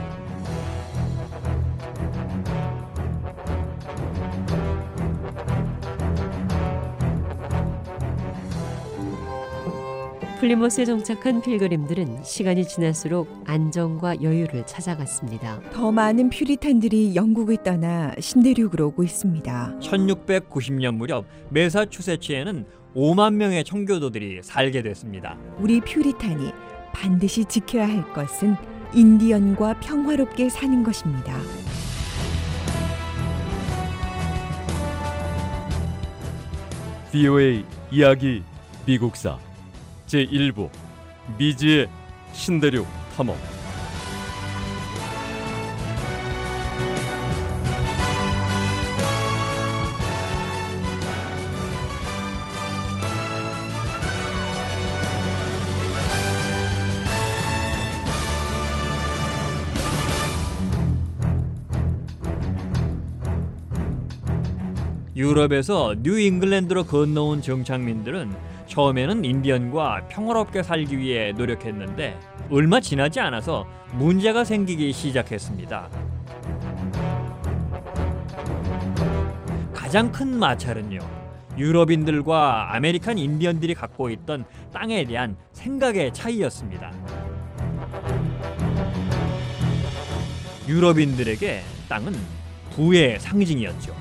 플리모스에 정착한 필그림들은 시간이 지날수록 안정과 여유를 찾아갔습니다. 더 많은 퓨리탄들이 영국을 떠나 신대륙으로 오고 있습니다. 천육백구십 년 무렵 매사추세츠에는 오만 명의 청교도들이 살게 됐습니다. 우리 퓨리탄이 반드시 지켜야 할 것은 인디언과 평화롭게 사는 것입니다. 브이오에이 이야기 미국사 제일 부 미지의 신대륙 탐험. 유럽에서 뉴잉글랜드로 건너온 정착민들은 처음에는 인디언과 평화롭게 살기 위해 노력했는데 얼마 지나지 않아서 문제가 생기기 시작했습니다. 가장 큰 마찰은요, 유럽인들과 아메리칸 인디언들이 갖고 있던 땅에 대한 생각의 차이였습니다. 유럽인들에게 땅은 부의 상징이었죠.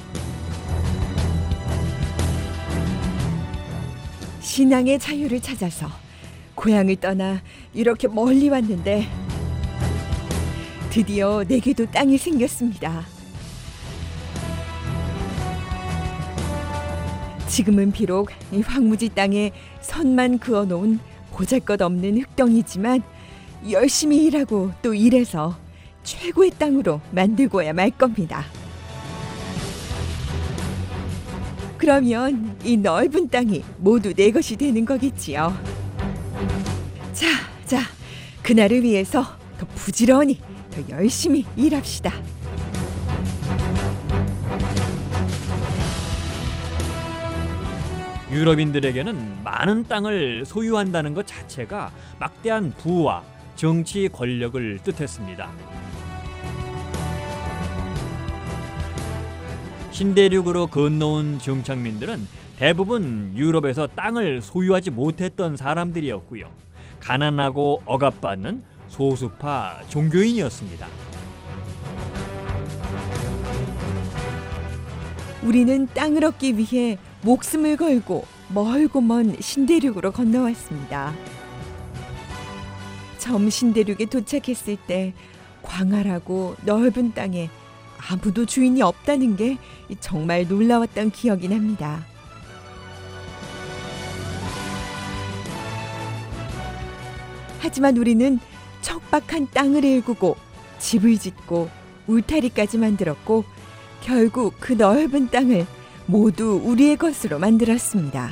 신앙의 자유를 찾아서 고향을 떠나 이렇게 멀리 왔는데 드디어 내게도 땅이 생겼습니다. 지금은 비록 이 황무지 땅에 선만 그어놓은 보잘것없는 흙덩이지만 열심히 일하고 또 일해서 최고의 땅으로 만들고야 말 겁니다. 그러면 이 넓은 땅이 모두 내 것이 되는 거겠지요. 자, 자, 그날을 위해서 더 부지런히, 더 열심히 일합시다. 유럽인들에게는 많은 땅을 소유한다는 것 자체가 막대한 부와 정치 권력을 뜻했습니다. 신대륙으로 건너온 정착민들은 대부분 유럽에서 땅을 소유하지 못했던 사람들이었고요. 가난하고 억압받는 소수파 종교인이었습니다. 우리는 땅을 얻기 위해 목숨을 걸고 멀고 먼 신대륙으로 건너왔습니다. 처음 신대륙에 도착했을 때 광활하고 넓은 땅에 아무도 주인이 없다는 게 정말 놀라웠던 기억이 납니다. 하지만 우리는 척박한 땅을 일구고 집을 짓고 울타리까지 만들었고 결국 그 넓은 땅을 모두 우리의 것으로 만들었습니다.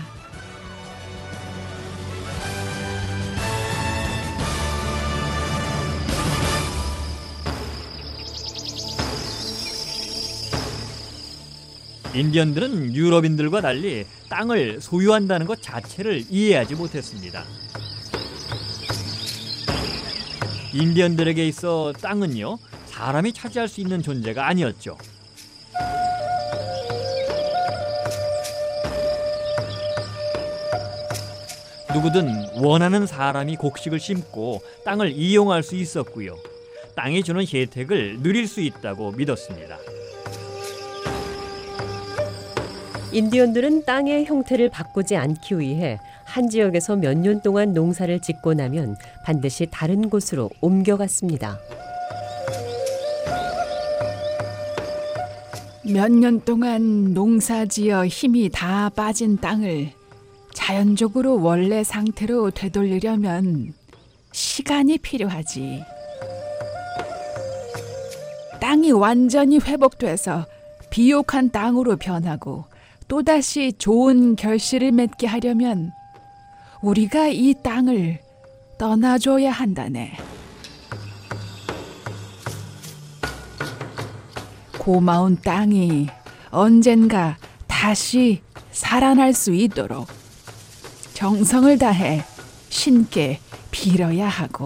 인디언들은 유럽인들과 달리 땅을 소유한다는 것 자체를 이해하지 못했습니다. 인디언들에게 있어 땅은요, 사람이 차지할 수 있는 존재가 아니었죠. 누구든 원하는 사람이 곡식을 심고 땅을 이용할 수 있었고요. 땅이 주는 혜택을 누릴 수 있다고 믿었습니다. 인디언들은 땅의 형태를 바꾸지 않기 위해 한 지역에서 몇 년 동안 농사를 짓고 나면 반드시 다른 곳으로 옮겨갔습니다. 몇 년 동안 농사지어 힘이 다 빠진 땅을 자연적으로 원래 상태로 되돌리려면 시간이 필요하지. 땅이 완전히 회복돼서 비옥한 땅으로 변하고 또다시 좋은 결실을 맺게 하려면 우리가 이 땅을 떠나줘야 한다네. 고마운 땅이 언젠가 다시 살아날 수 있도록 정성을 다해 신께 빌어야 하고.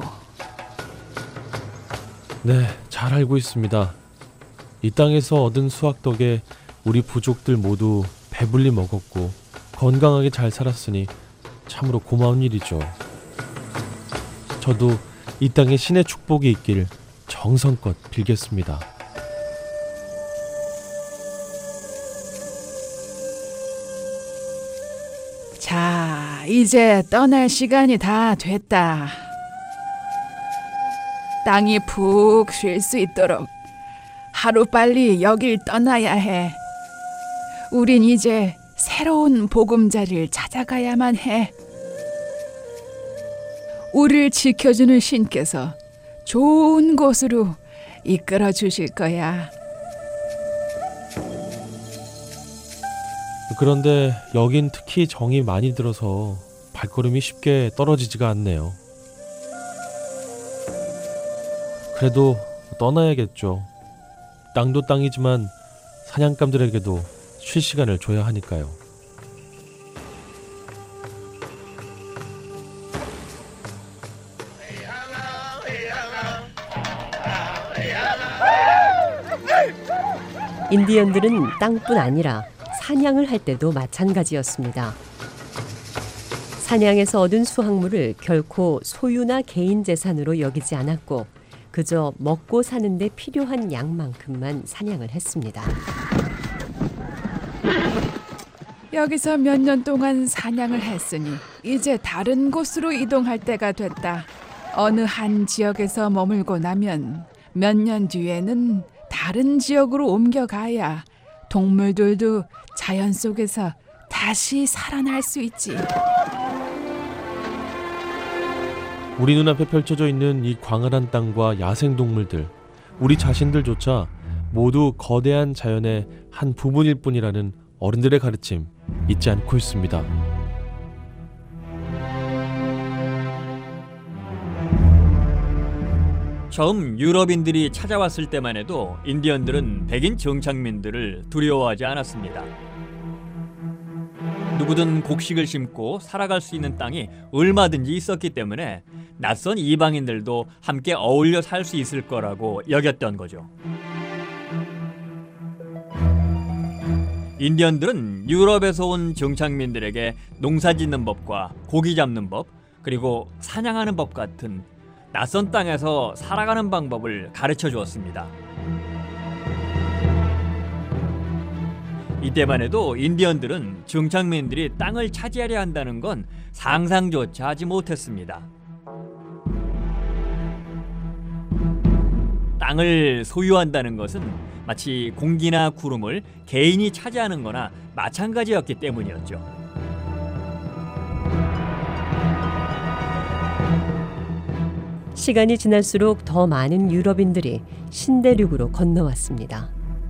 네, 잘 알고 있습니다. 이 땅에서 얻은 수확 덕에 우리 부족들 모두 배불리 먹었고 건강하게 잘 살았으니 참으로 고마운 일이죠. 저도 이 땅에 신의 축복이 있길 정성껏 빌겠습니다. 자, 이제 떠날 시간이 다 됐다. 땅이 푹 쉴 수 있도록 하루빨리 여길 떠나야 해. 우린 이제 새로운 보금자리를 찾아가야만 해. 우리를 지켜주는 신께서 좋은 곳으로 이끌어 주실 거야. 그런데 여긴 특히 정이 많이 들어서 발걸음이 쉽게 떨어지지가 않네요. 그래도 떠나야겠죠. 땅도 땅이지만 사냥감들에게도 쉴 시간을 줘야 하니까요. 인디언들은 땅뿐 아니라 사냥을 할 때도 마찬가지였습니다. 사냥에서 얻은 수확물을 결코 소유나 개인 재산으로 여기지 않았고 그저 먹고 사는 데 필요한 양만큼만 사냥을 했습니다. 여기서 몇 년 동안 사냥을 했으니 이제 다른 곳으로 이동할 때가 됐다. 어느 한 지역에서 머물고 나면 몇 년 뒤에는 다른 지역으로 옮겨가야 동물들도 자연 속에서 다시 살아날 수 있지. 우리 눈앞에 펼쳐져 있는 이 광활한 땅과 야생동물들, 우리 자신들조차 모두 거대한 자연의 한 부분일 뿐이라는 어른들의 가르침 잊지 않고 있습니다. 처음 유럽인들이 찾아왔을 때만 해도 인디언들은 백인 정착민들을 두려워하지 않았습니다. 누구든 곡식을 심고 살아갈 수 있는 땅이 얼마든지 있었기 때문에 낯선 이방인들도 함께 어울려 살 수 있을 거라고 여겼던 거죠. 인디언들은 유럽에서 온 정착민들에게 농사 짓는 법과 고기 잡는 법, 그리고 사냥하는 법 같은 낯선 땅에서 살아가는 방법을 가르쳐 주었습니다. 이때만 해도 인디언들은 정착민들이 땅을 차지하려 한다는 건 상상조차 하지 못했습니다. 땅을 소유한다는 것은 마치 공기나 구름을 개인이 차지하는 거나 마찬가지였기 때문이었죠. 시간이 지날수록 더 많은 유럽인들이 신대륙으로 건너왔습니다.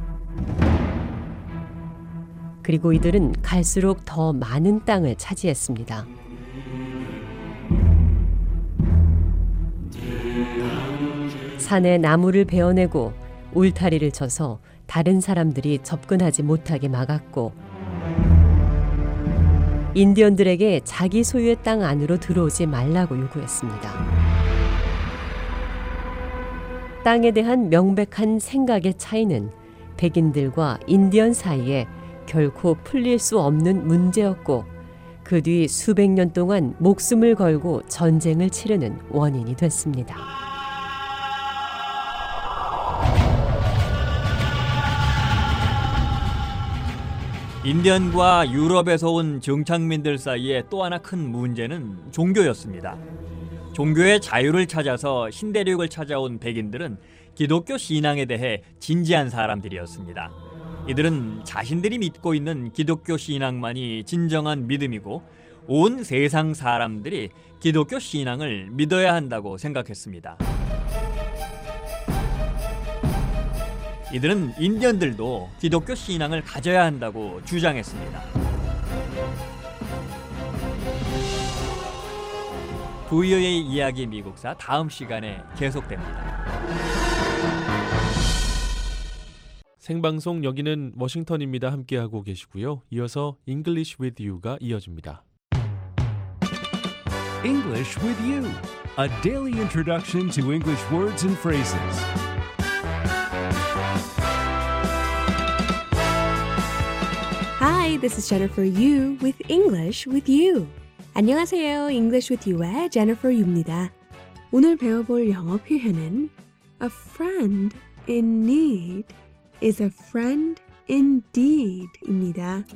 그리고 이들은 갈수록 더 많은 땅을 차지했습니다. 산에 나무를 베어내고 울타리를 쳐서 다른 사람들이 접근하지 못하게 막았고, 인디언들에게 자기 소유의 땅 안으로 들어오지 말라고 요구했습니다. 땅에 대한 명백한 생각의 차이는 백인들과 인디언 사이에 결코 풀릴 수 없는 문제였고, 그 뒤 수백 년 동안 목숨을 걸고 전쟁을 치르는 원인이 됐습니다. 인디언과 유럽에서 온 정착민들 사이에 또 하나 큰 문제는 종교였습니다. 종교의 자유를 찾아서 신대륙을 찾아온 백인들은 기독교 신앙에 대해 진지한 사람들이었습니다. 이들은 자신들이 믿고 있는 기독교 신앙만이 진정한 믿음이고 온 세상 사람들이 기독교 신앙을 믿어야 한다고 생각했습니다. 이들은 인디언들도 기독교 신앙을 가져야 한다고 주장했습니다. 브이오에이 이야기 미국사 다음 시간에 계속됩니다. 생방송 여기는 워싱턴입니다. 함께하고 계시고요. 이어서 English with You가 이어집니다. English with You, a daily introduction to English words and phrases. Hi, this is Jennifer Yu with English with You. 안녕하세요. English with You의 Jennifer Yu입니다. 오늘 배워볼 영어 표현은 A friend in need is a friend indeed 입니다.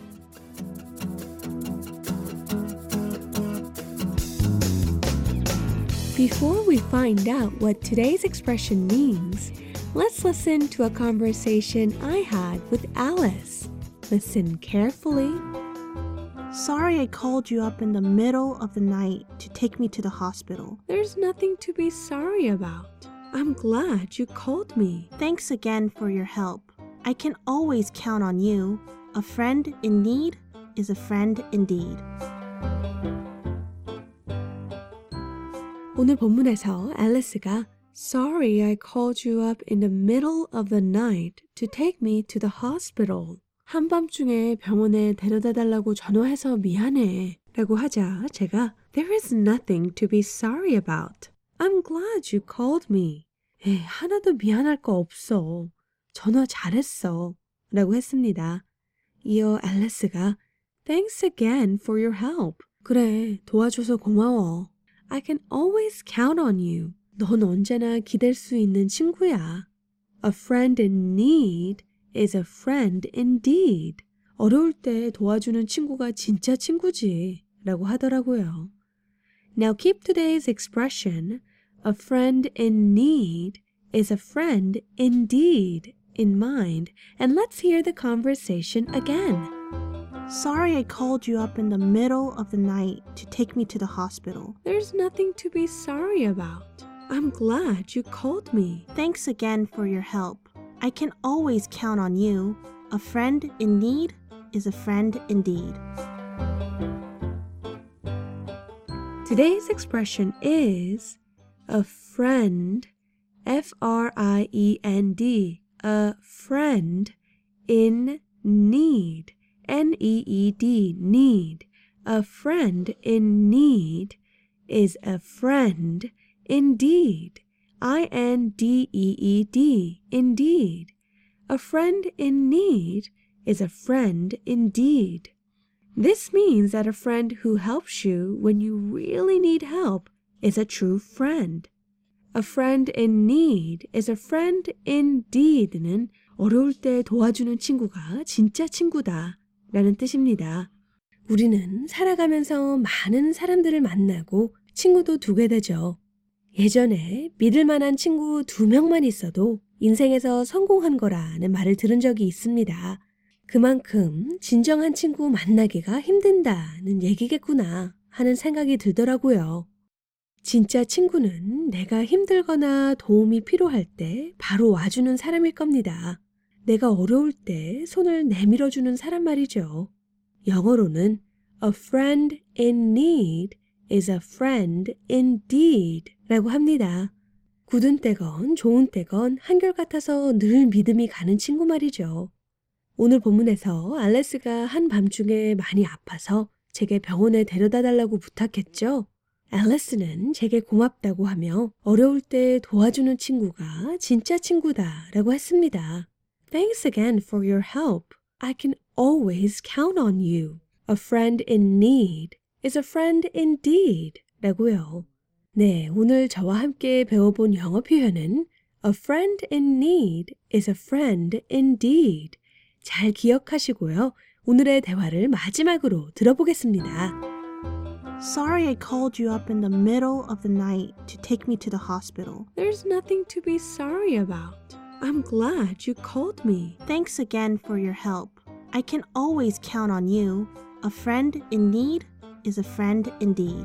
Before we find out what today's expression means, let's listen to a conversation I had with Alice. Listen carefully. Sorry I called you up in the middle of the night to take me to the hospital. There's nothing to be sorry about. I'm glad you called me. Thanks again for your help. I can always count on you. A friend in need is a friend indeed. 오늘 본문에서 앨리스가 Sorry I called you up in the middle of the night to take me to the hospital. 한밤중에 병원에 데려다 달라고 전화해서 미안해 라고 하자 제가 There is nothing to be sorry about. I'm glad you called me. 에이, 하나도 미안할 거 없어. 전화 잘했어 라고 했습니다. 이어 앨리스가 Thanks again for your help. 그래, 도와줘서 고마워. I can always count on you. 넌 언제나 기댈 수 있는 친구야. A friend in need is a friend indeed. 어려울 때 도와주는 친구가 진짜 친구지 라고 하더라고요. Now keep today's expression a friend in need is a friend indeed in mind and let's hear the conversation again. Sorry I called you up in the middle of the night to take me to the hospital. There's nothing to be sorry about. I'm glad you called me. Thanks again for your help. I can always count on you. A friend in need is a friend indeed. Today's expression is a friend, F R I E N D, a friend in need, N E E D, need. A friend in need is a friend indeed. I N D E E D, indeed. A friend in need is a friend indeed. This means that a friend who helps you when you really need help is a true friend. A friend in need is a friend indeed는 어려울 때 도와주는 친구가 진짜 친구다 라는 뜻입니다. 우리는 살아가면서 많은 사람들을 만나고 친구도 두게 되죠. 예전에 믿을 만한 친구 두 명만 있어도 인생에서 성공한 거라는 말을 들은 적이 있습니다. 그만큼 진정한 친구 만나기가 힘든다는 얘기겠구나 하는 생각이 들더라고요. 진짜 친구는 내가 힘들거나 도움이 필요할 때 바로 와주는 사람일 겁니다. 내가 어려울 때 손을 내밀어주는 사람 말이죠. 영어로는 A friend in need is a friend indeed 라고 합니다. 굳은 때건 좋은 때건 한결같아서 늘 믿음이 가는 친구 말이죠. 오늘 본문에서 알레스가 한밤중에 많이 아파서 제게 병원에 데려다 달라고 부탁했죠. 앨리스는 제게 고맙다고 하며 어려울 때 도와주는 친구가 진짜 친구다 라고 했습니다. Thanks again for your help. I can always count on you. A friend in need is a friend indeed 라고요. 네, 오늘 저와 함께 배워본 영어 표현은 A friend in need is a friend indeed. 잘 기억하시고요. 오늘의 대화를 마지막으로 들어보겠습니다. Sorry I called you up in the middle of the night to take me to the hospital. There's nothing to be sorry about. I'm glad you called me. Thanks again for your help. I can always count on you. A friend in need is a friend indeed.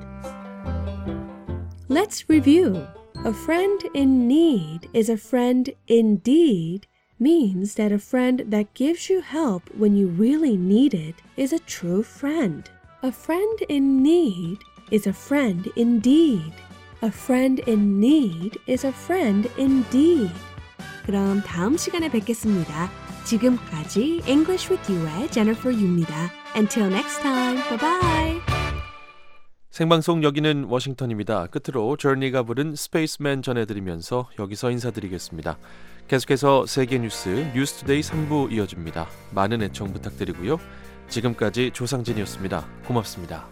Let's review. A friend in need is a friend indeed means that a friend that gives you help when you really need it is a true friend. A friend in need is a friend indeed. A friend in need is a friend indeed. 그럼 다음 시간에 뵙겠습니다. 지금까지 English with You의 Jennifer Yu입니다. Until next time, bye bye. 생방송 여기는 워싱턴입니다. 끝으로 저니가 부른 스페이스맨 전해드리면서 여기서 인사드리겠습니다. 계속해서 세계 뉴스 뉴스투데이 삼 부 이어집니다. 많은 애청 부탁드리고요. 지금까지 조상진이었습니다. 고맙습니다.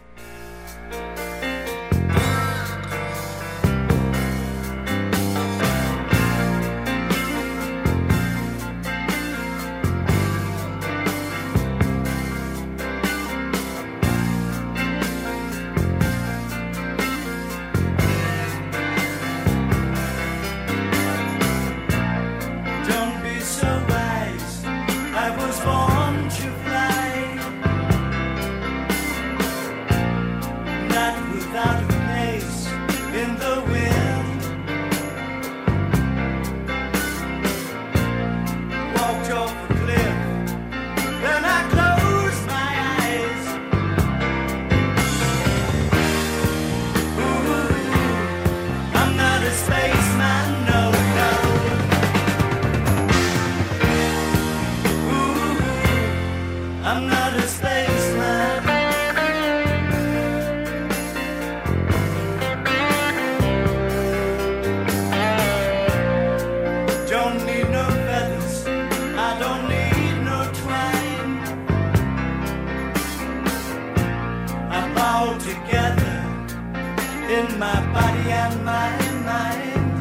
In my body and my mind,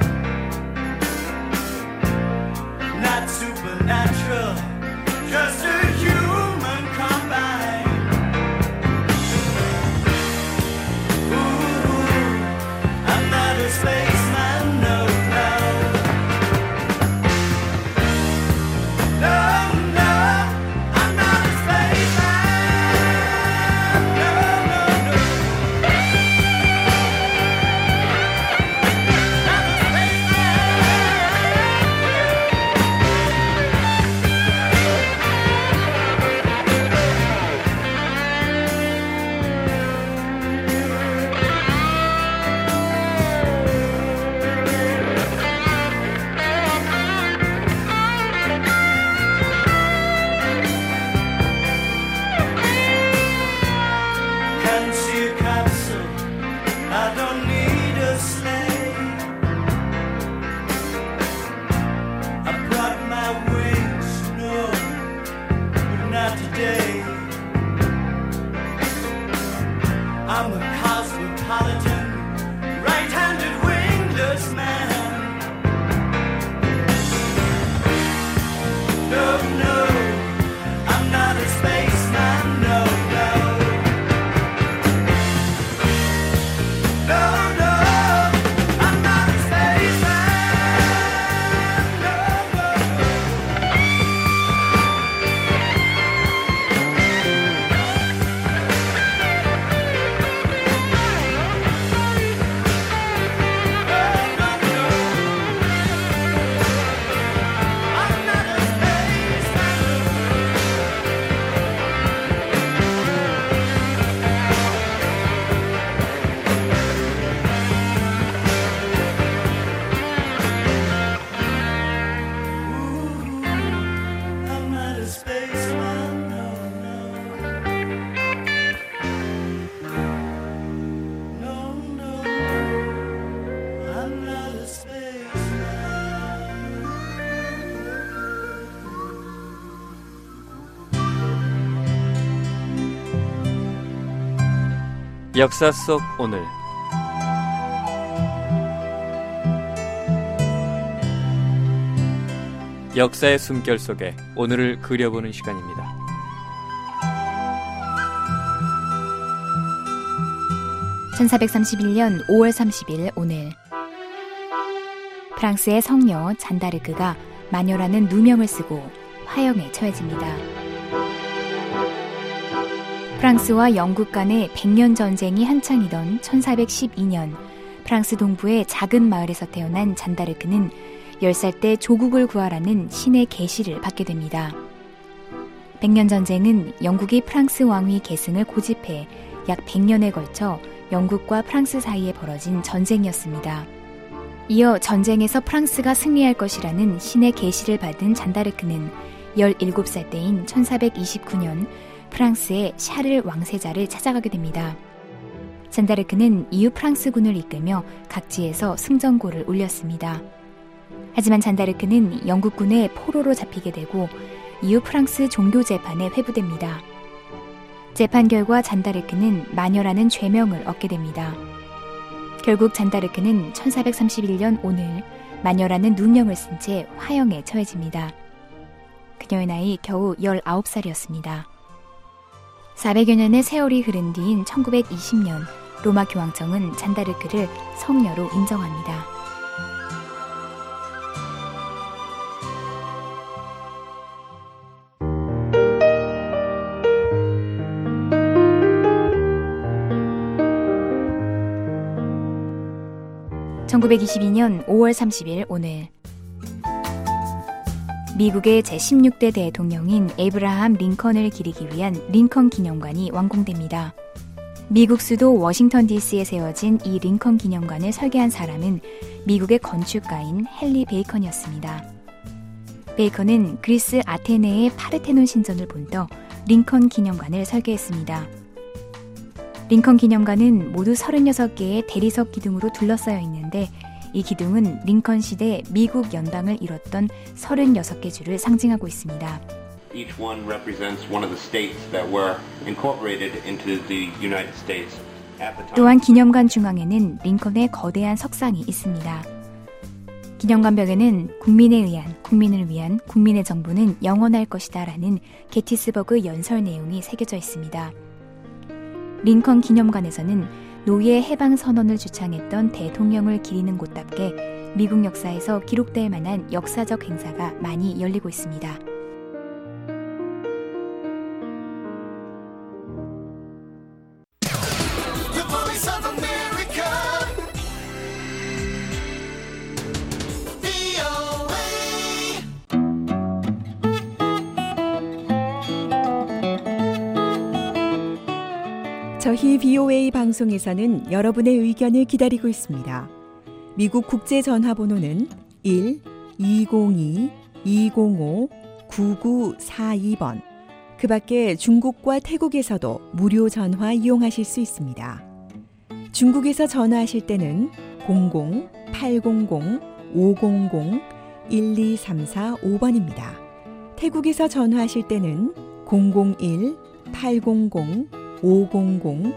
not supernatural, just a human combine. Ooh, I'm not a spaceman, no, no. No, no, I'm not a spaceman. No, no, no. I'm a cosmopolitan, right-handed wingless man. No, no, I'm not a spaceman, no, no. No, no, I'm 역사 속 오늘. 역사의 숨결 속에 오늘을 그려보는 시간입니다. 천사백삼십일 년 오월 삼십일 오늘, 프랑스의 성녀 잔다르크가 마녀라는 누명을 쓰고 화형에 처해집니다. 프랑스와 영국 간의 백년 전쟁이 한창이던 천사백십이 년, 프랑스 동부의 작은 마을에서 태어난 잔다르크는 열 살 때 조국을 구하라는 신의 계시를 받게 됩니다. 백년 전쟁은 영국이 프랑스 왕위 계승을 고집해 약 백 년에 걸쳐 영국과 프랑스 사이에 벌어진 전쟁이었습니다. 이어 전쟁에서 프랑스가 승리할 것이라는 신의 계시를 받은 잔다르크는 열일곱 살 때인 천사백이십구 년 프랑스의 샤를 왕세자를 찾아가게 됩니다. 잔다르크는 이후 프랑스군을 이끌며 각지에서 승전고를 울렸습니다. 하지만 잔다르크는 영국군의 포로로 잡히게 되고 이후 프랑스 종교재판에 회부됩니다. 재판 결과 잔다르크는 마녀라는 죄명을 얻게 됩니다. 결국 잔다르크는 천사백삼십일 년 오늘 마녀라는 누명을 쓴 채 화형에 처해집니다. 그녀의 나이 겨우 열아홉 살이었습니다. 사백여 년의 세월이 흐른 뒤인 천구백이십 년, 로마 교황청은 잔다르크를 성녀로 인정합니다. 천구백이십이 년 오월 삼십일 오늘, 미국의 제십육 대 대통령인 에이브라함 링컨을 기리기 위한 링컨 기념관이 완공됩니다. 미국 수도 워싱턴 디씨에 세워진 이 링컨 기념관을 설계한 사람은 미국의 건축가인 헨리 베이컨이었습니다. 베이컨은 그리스 아테네의 파르테논 신전을 본떠 링컨 기념관을 설계했습니다. 링컨 기념관은 모두 서른여섯 개의 대리석 기둥으로 둘러싸여 있는데, 이 기둥은 링컨 시대 미국 연방을 이뤘던 서른여섯 개 주를 상징하고 있습니다. Each one represents one of the states that were incorporated into the United States at the time. 또한 기념관 중앙에는 링컨의 거대한 석상이 있습니다. 기념관 벽에는 국민에 의한, 국민을 위한, 국민의 정부는 영원할 것이다 라는 게티스버그 연설 내용이 새겨져 있습니다. 링컨 기념관에서는 노예 해방 선언을 주창했던 대통령을 기리는 곳답게 미국 역사에서 기록될 만한 역사적 행사가 많이 열리고 있습니다. 저희 비오에이 방송에서는 여러분의 의견을 기다리고 있습니다. 미국 국제전화번호는 일 이공이 이공오 구구사이 번. 그 밖에 중국과 태국에서도 무료 전화 이용하실 수 있습니다. 중국에서 전화하실 때는 공공 팔공공 오공공 일이삼사오 번입니다. 태국에서 전화하실 때는 공공일 팔공공 오공공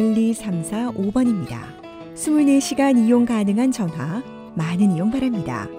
일이삼사오 번입니다. 이십사 시간 이용 가능한 전화, 많은 이용 바랍니다.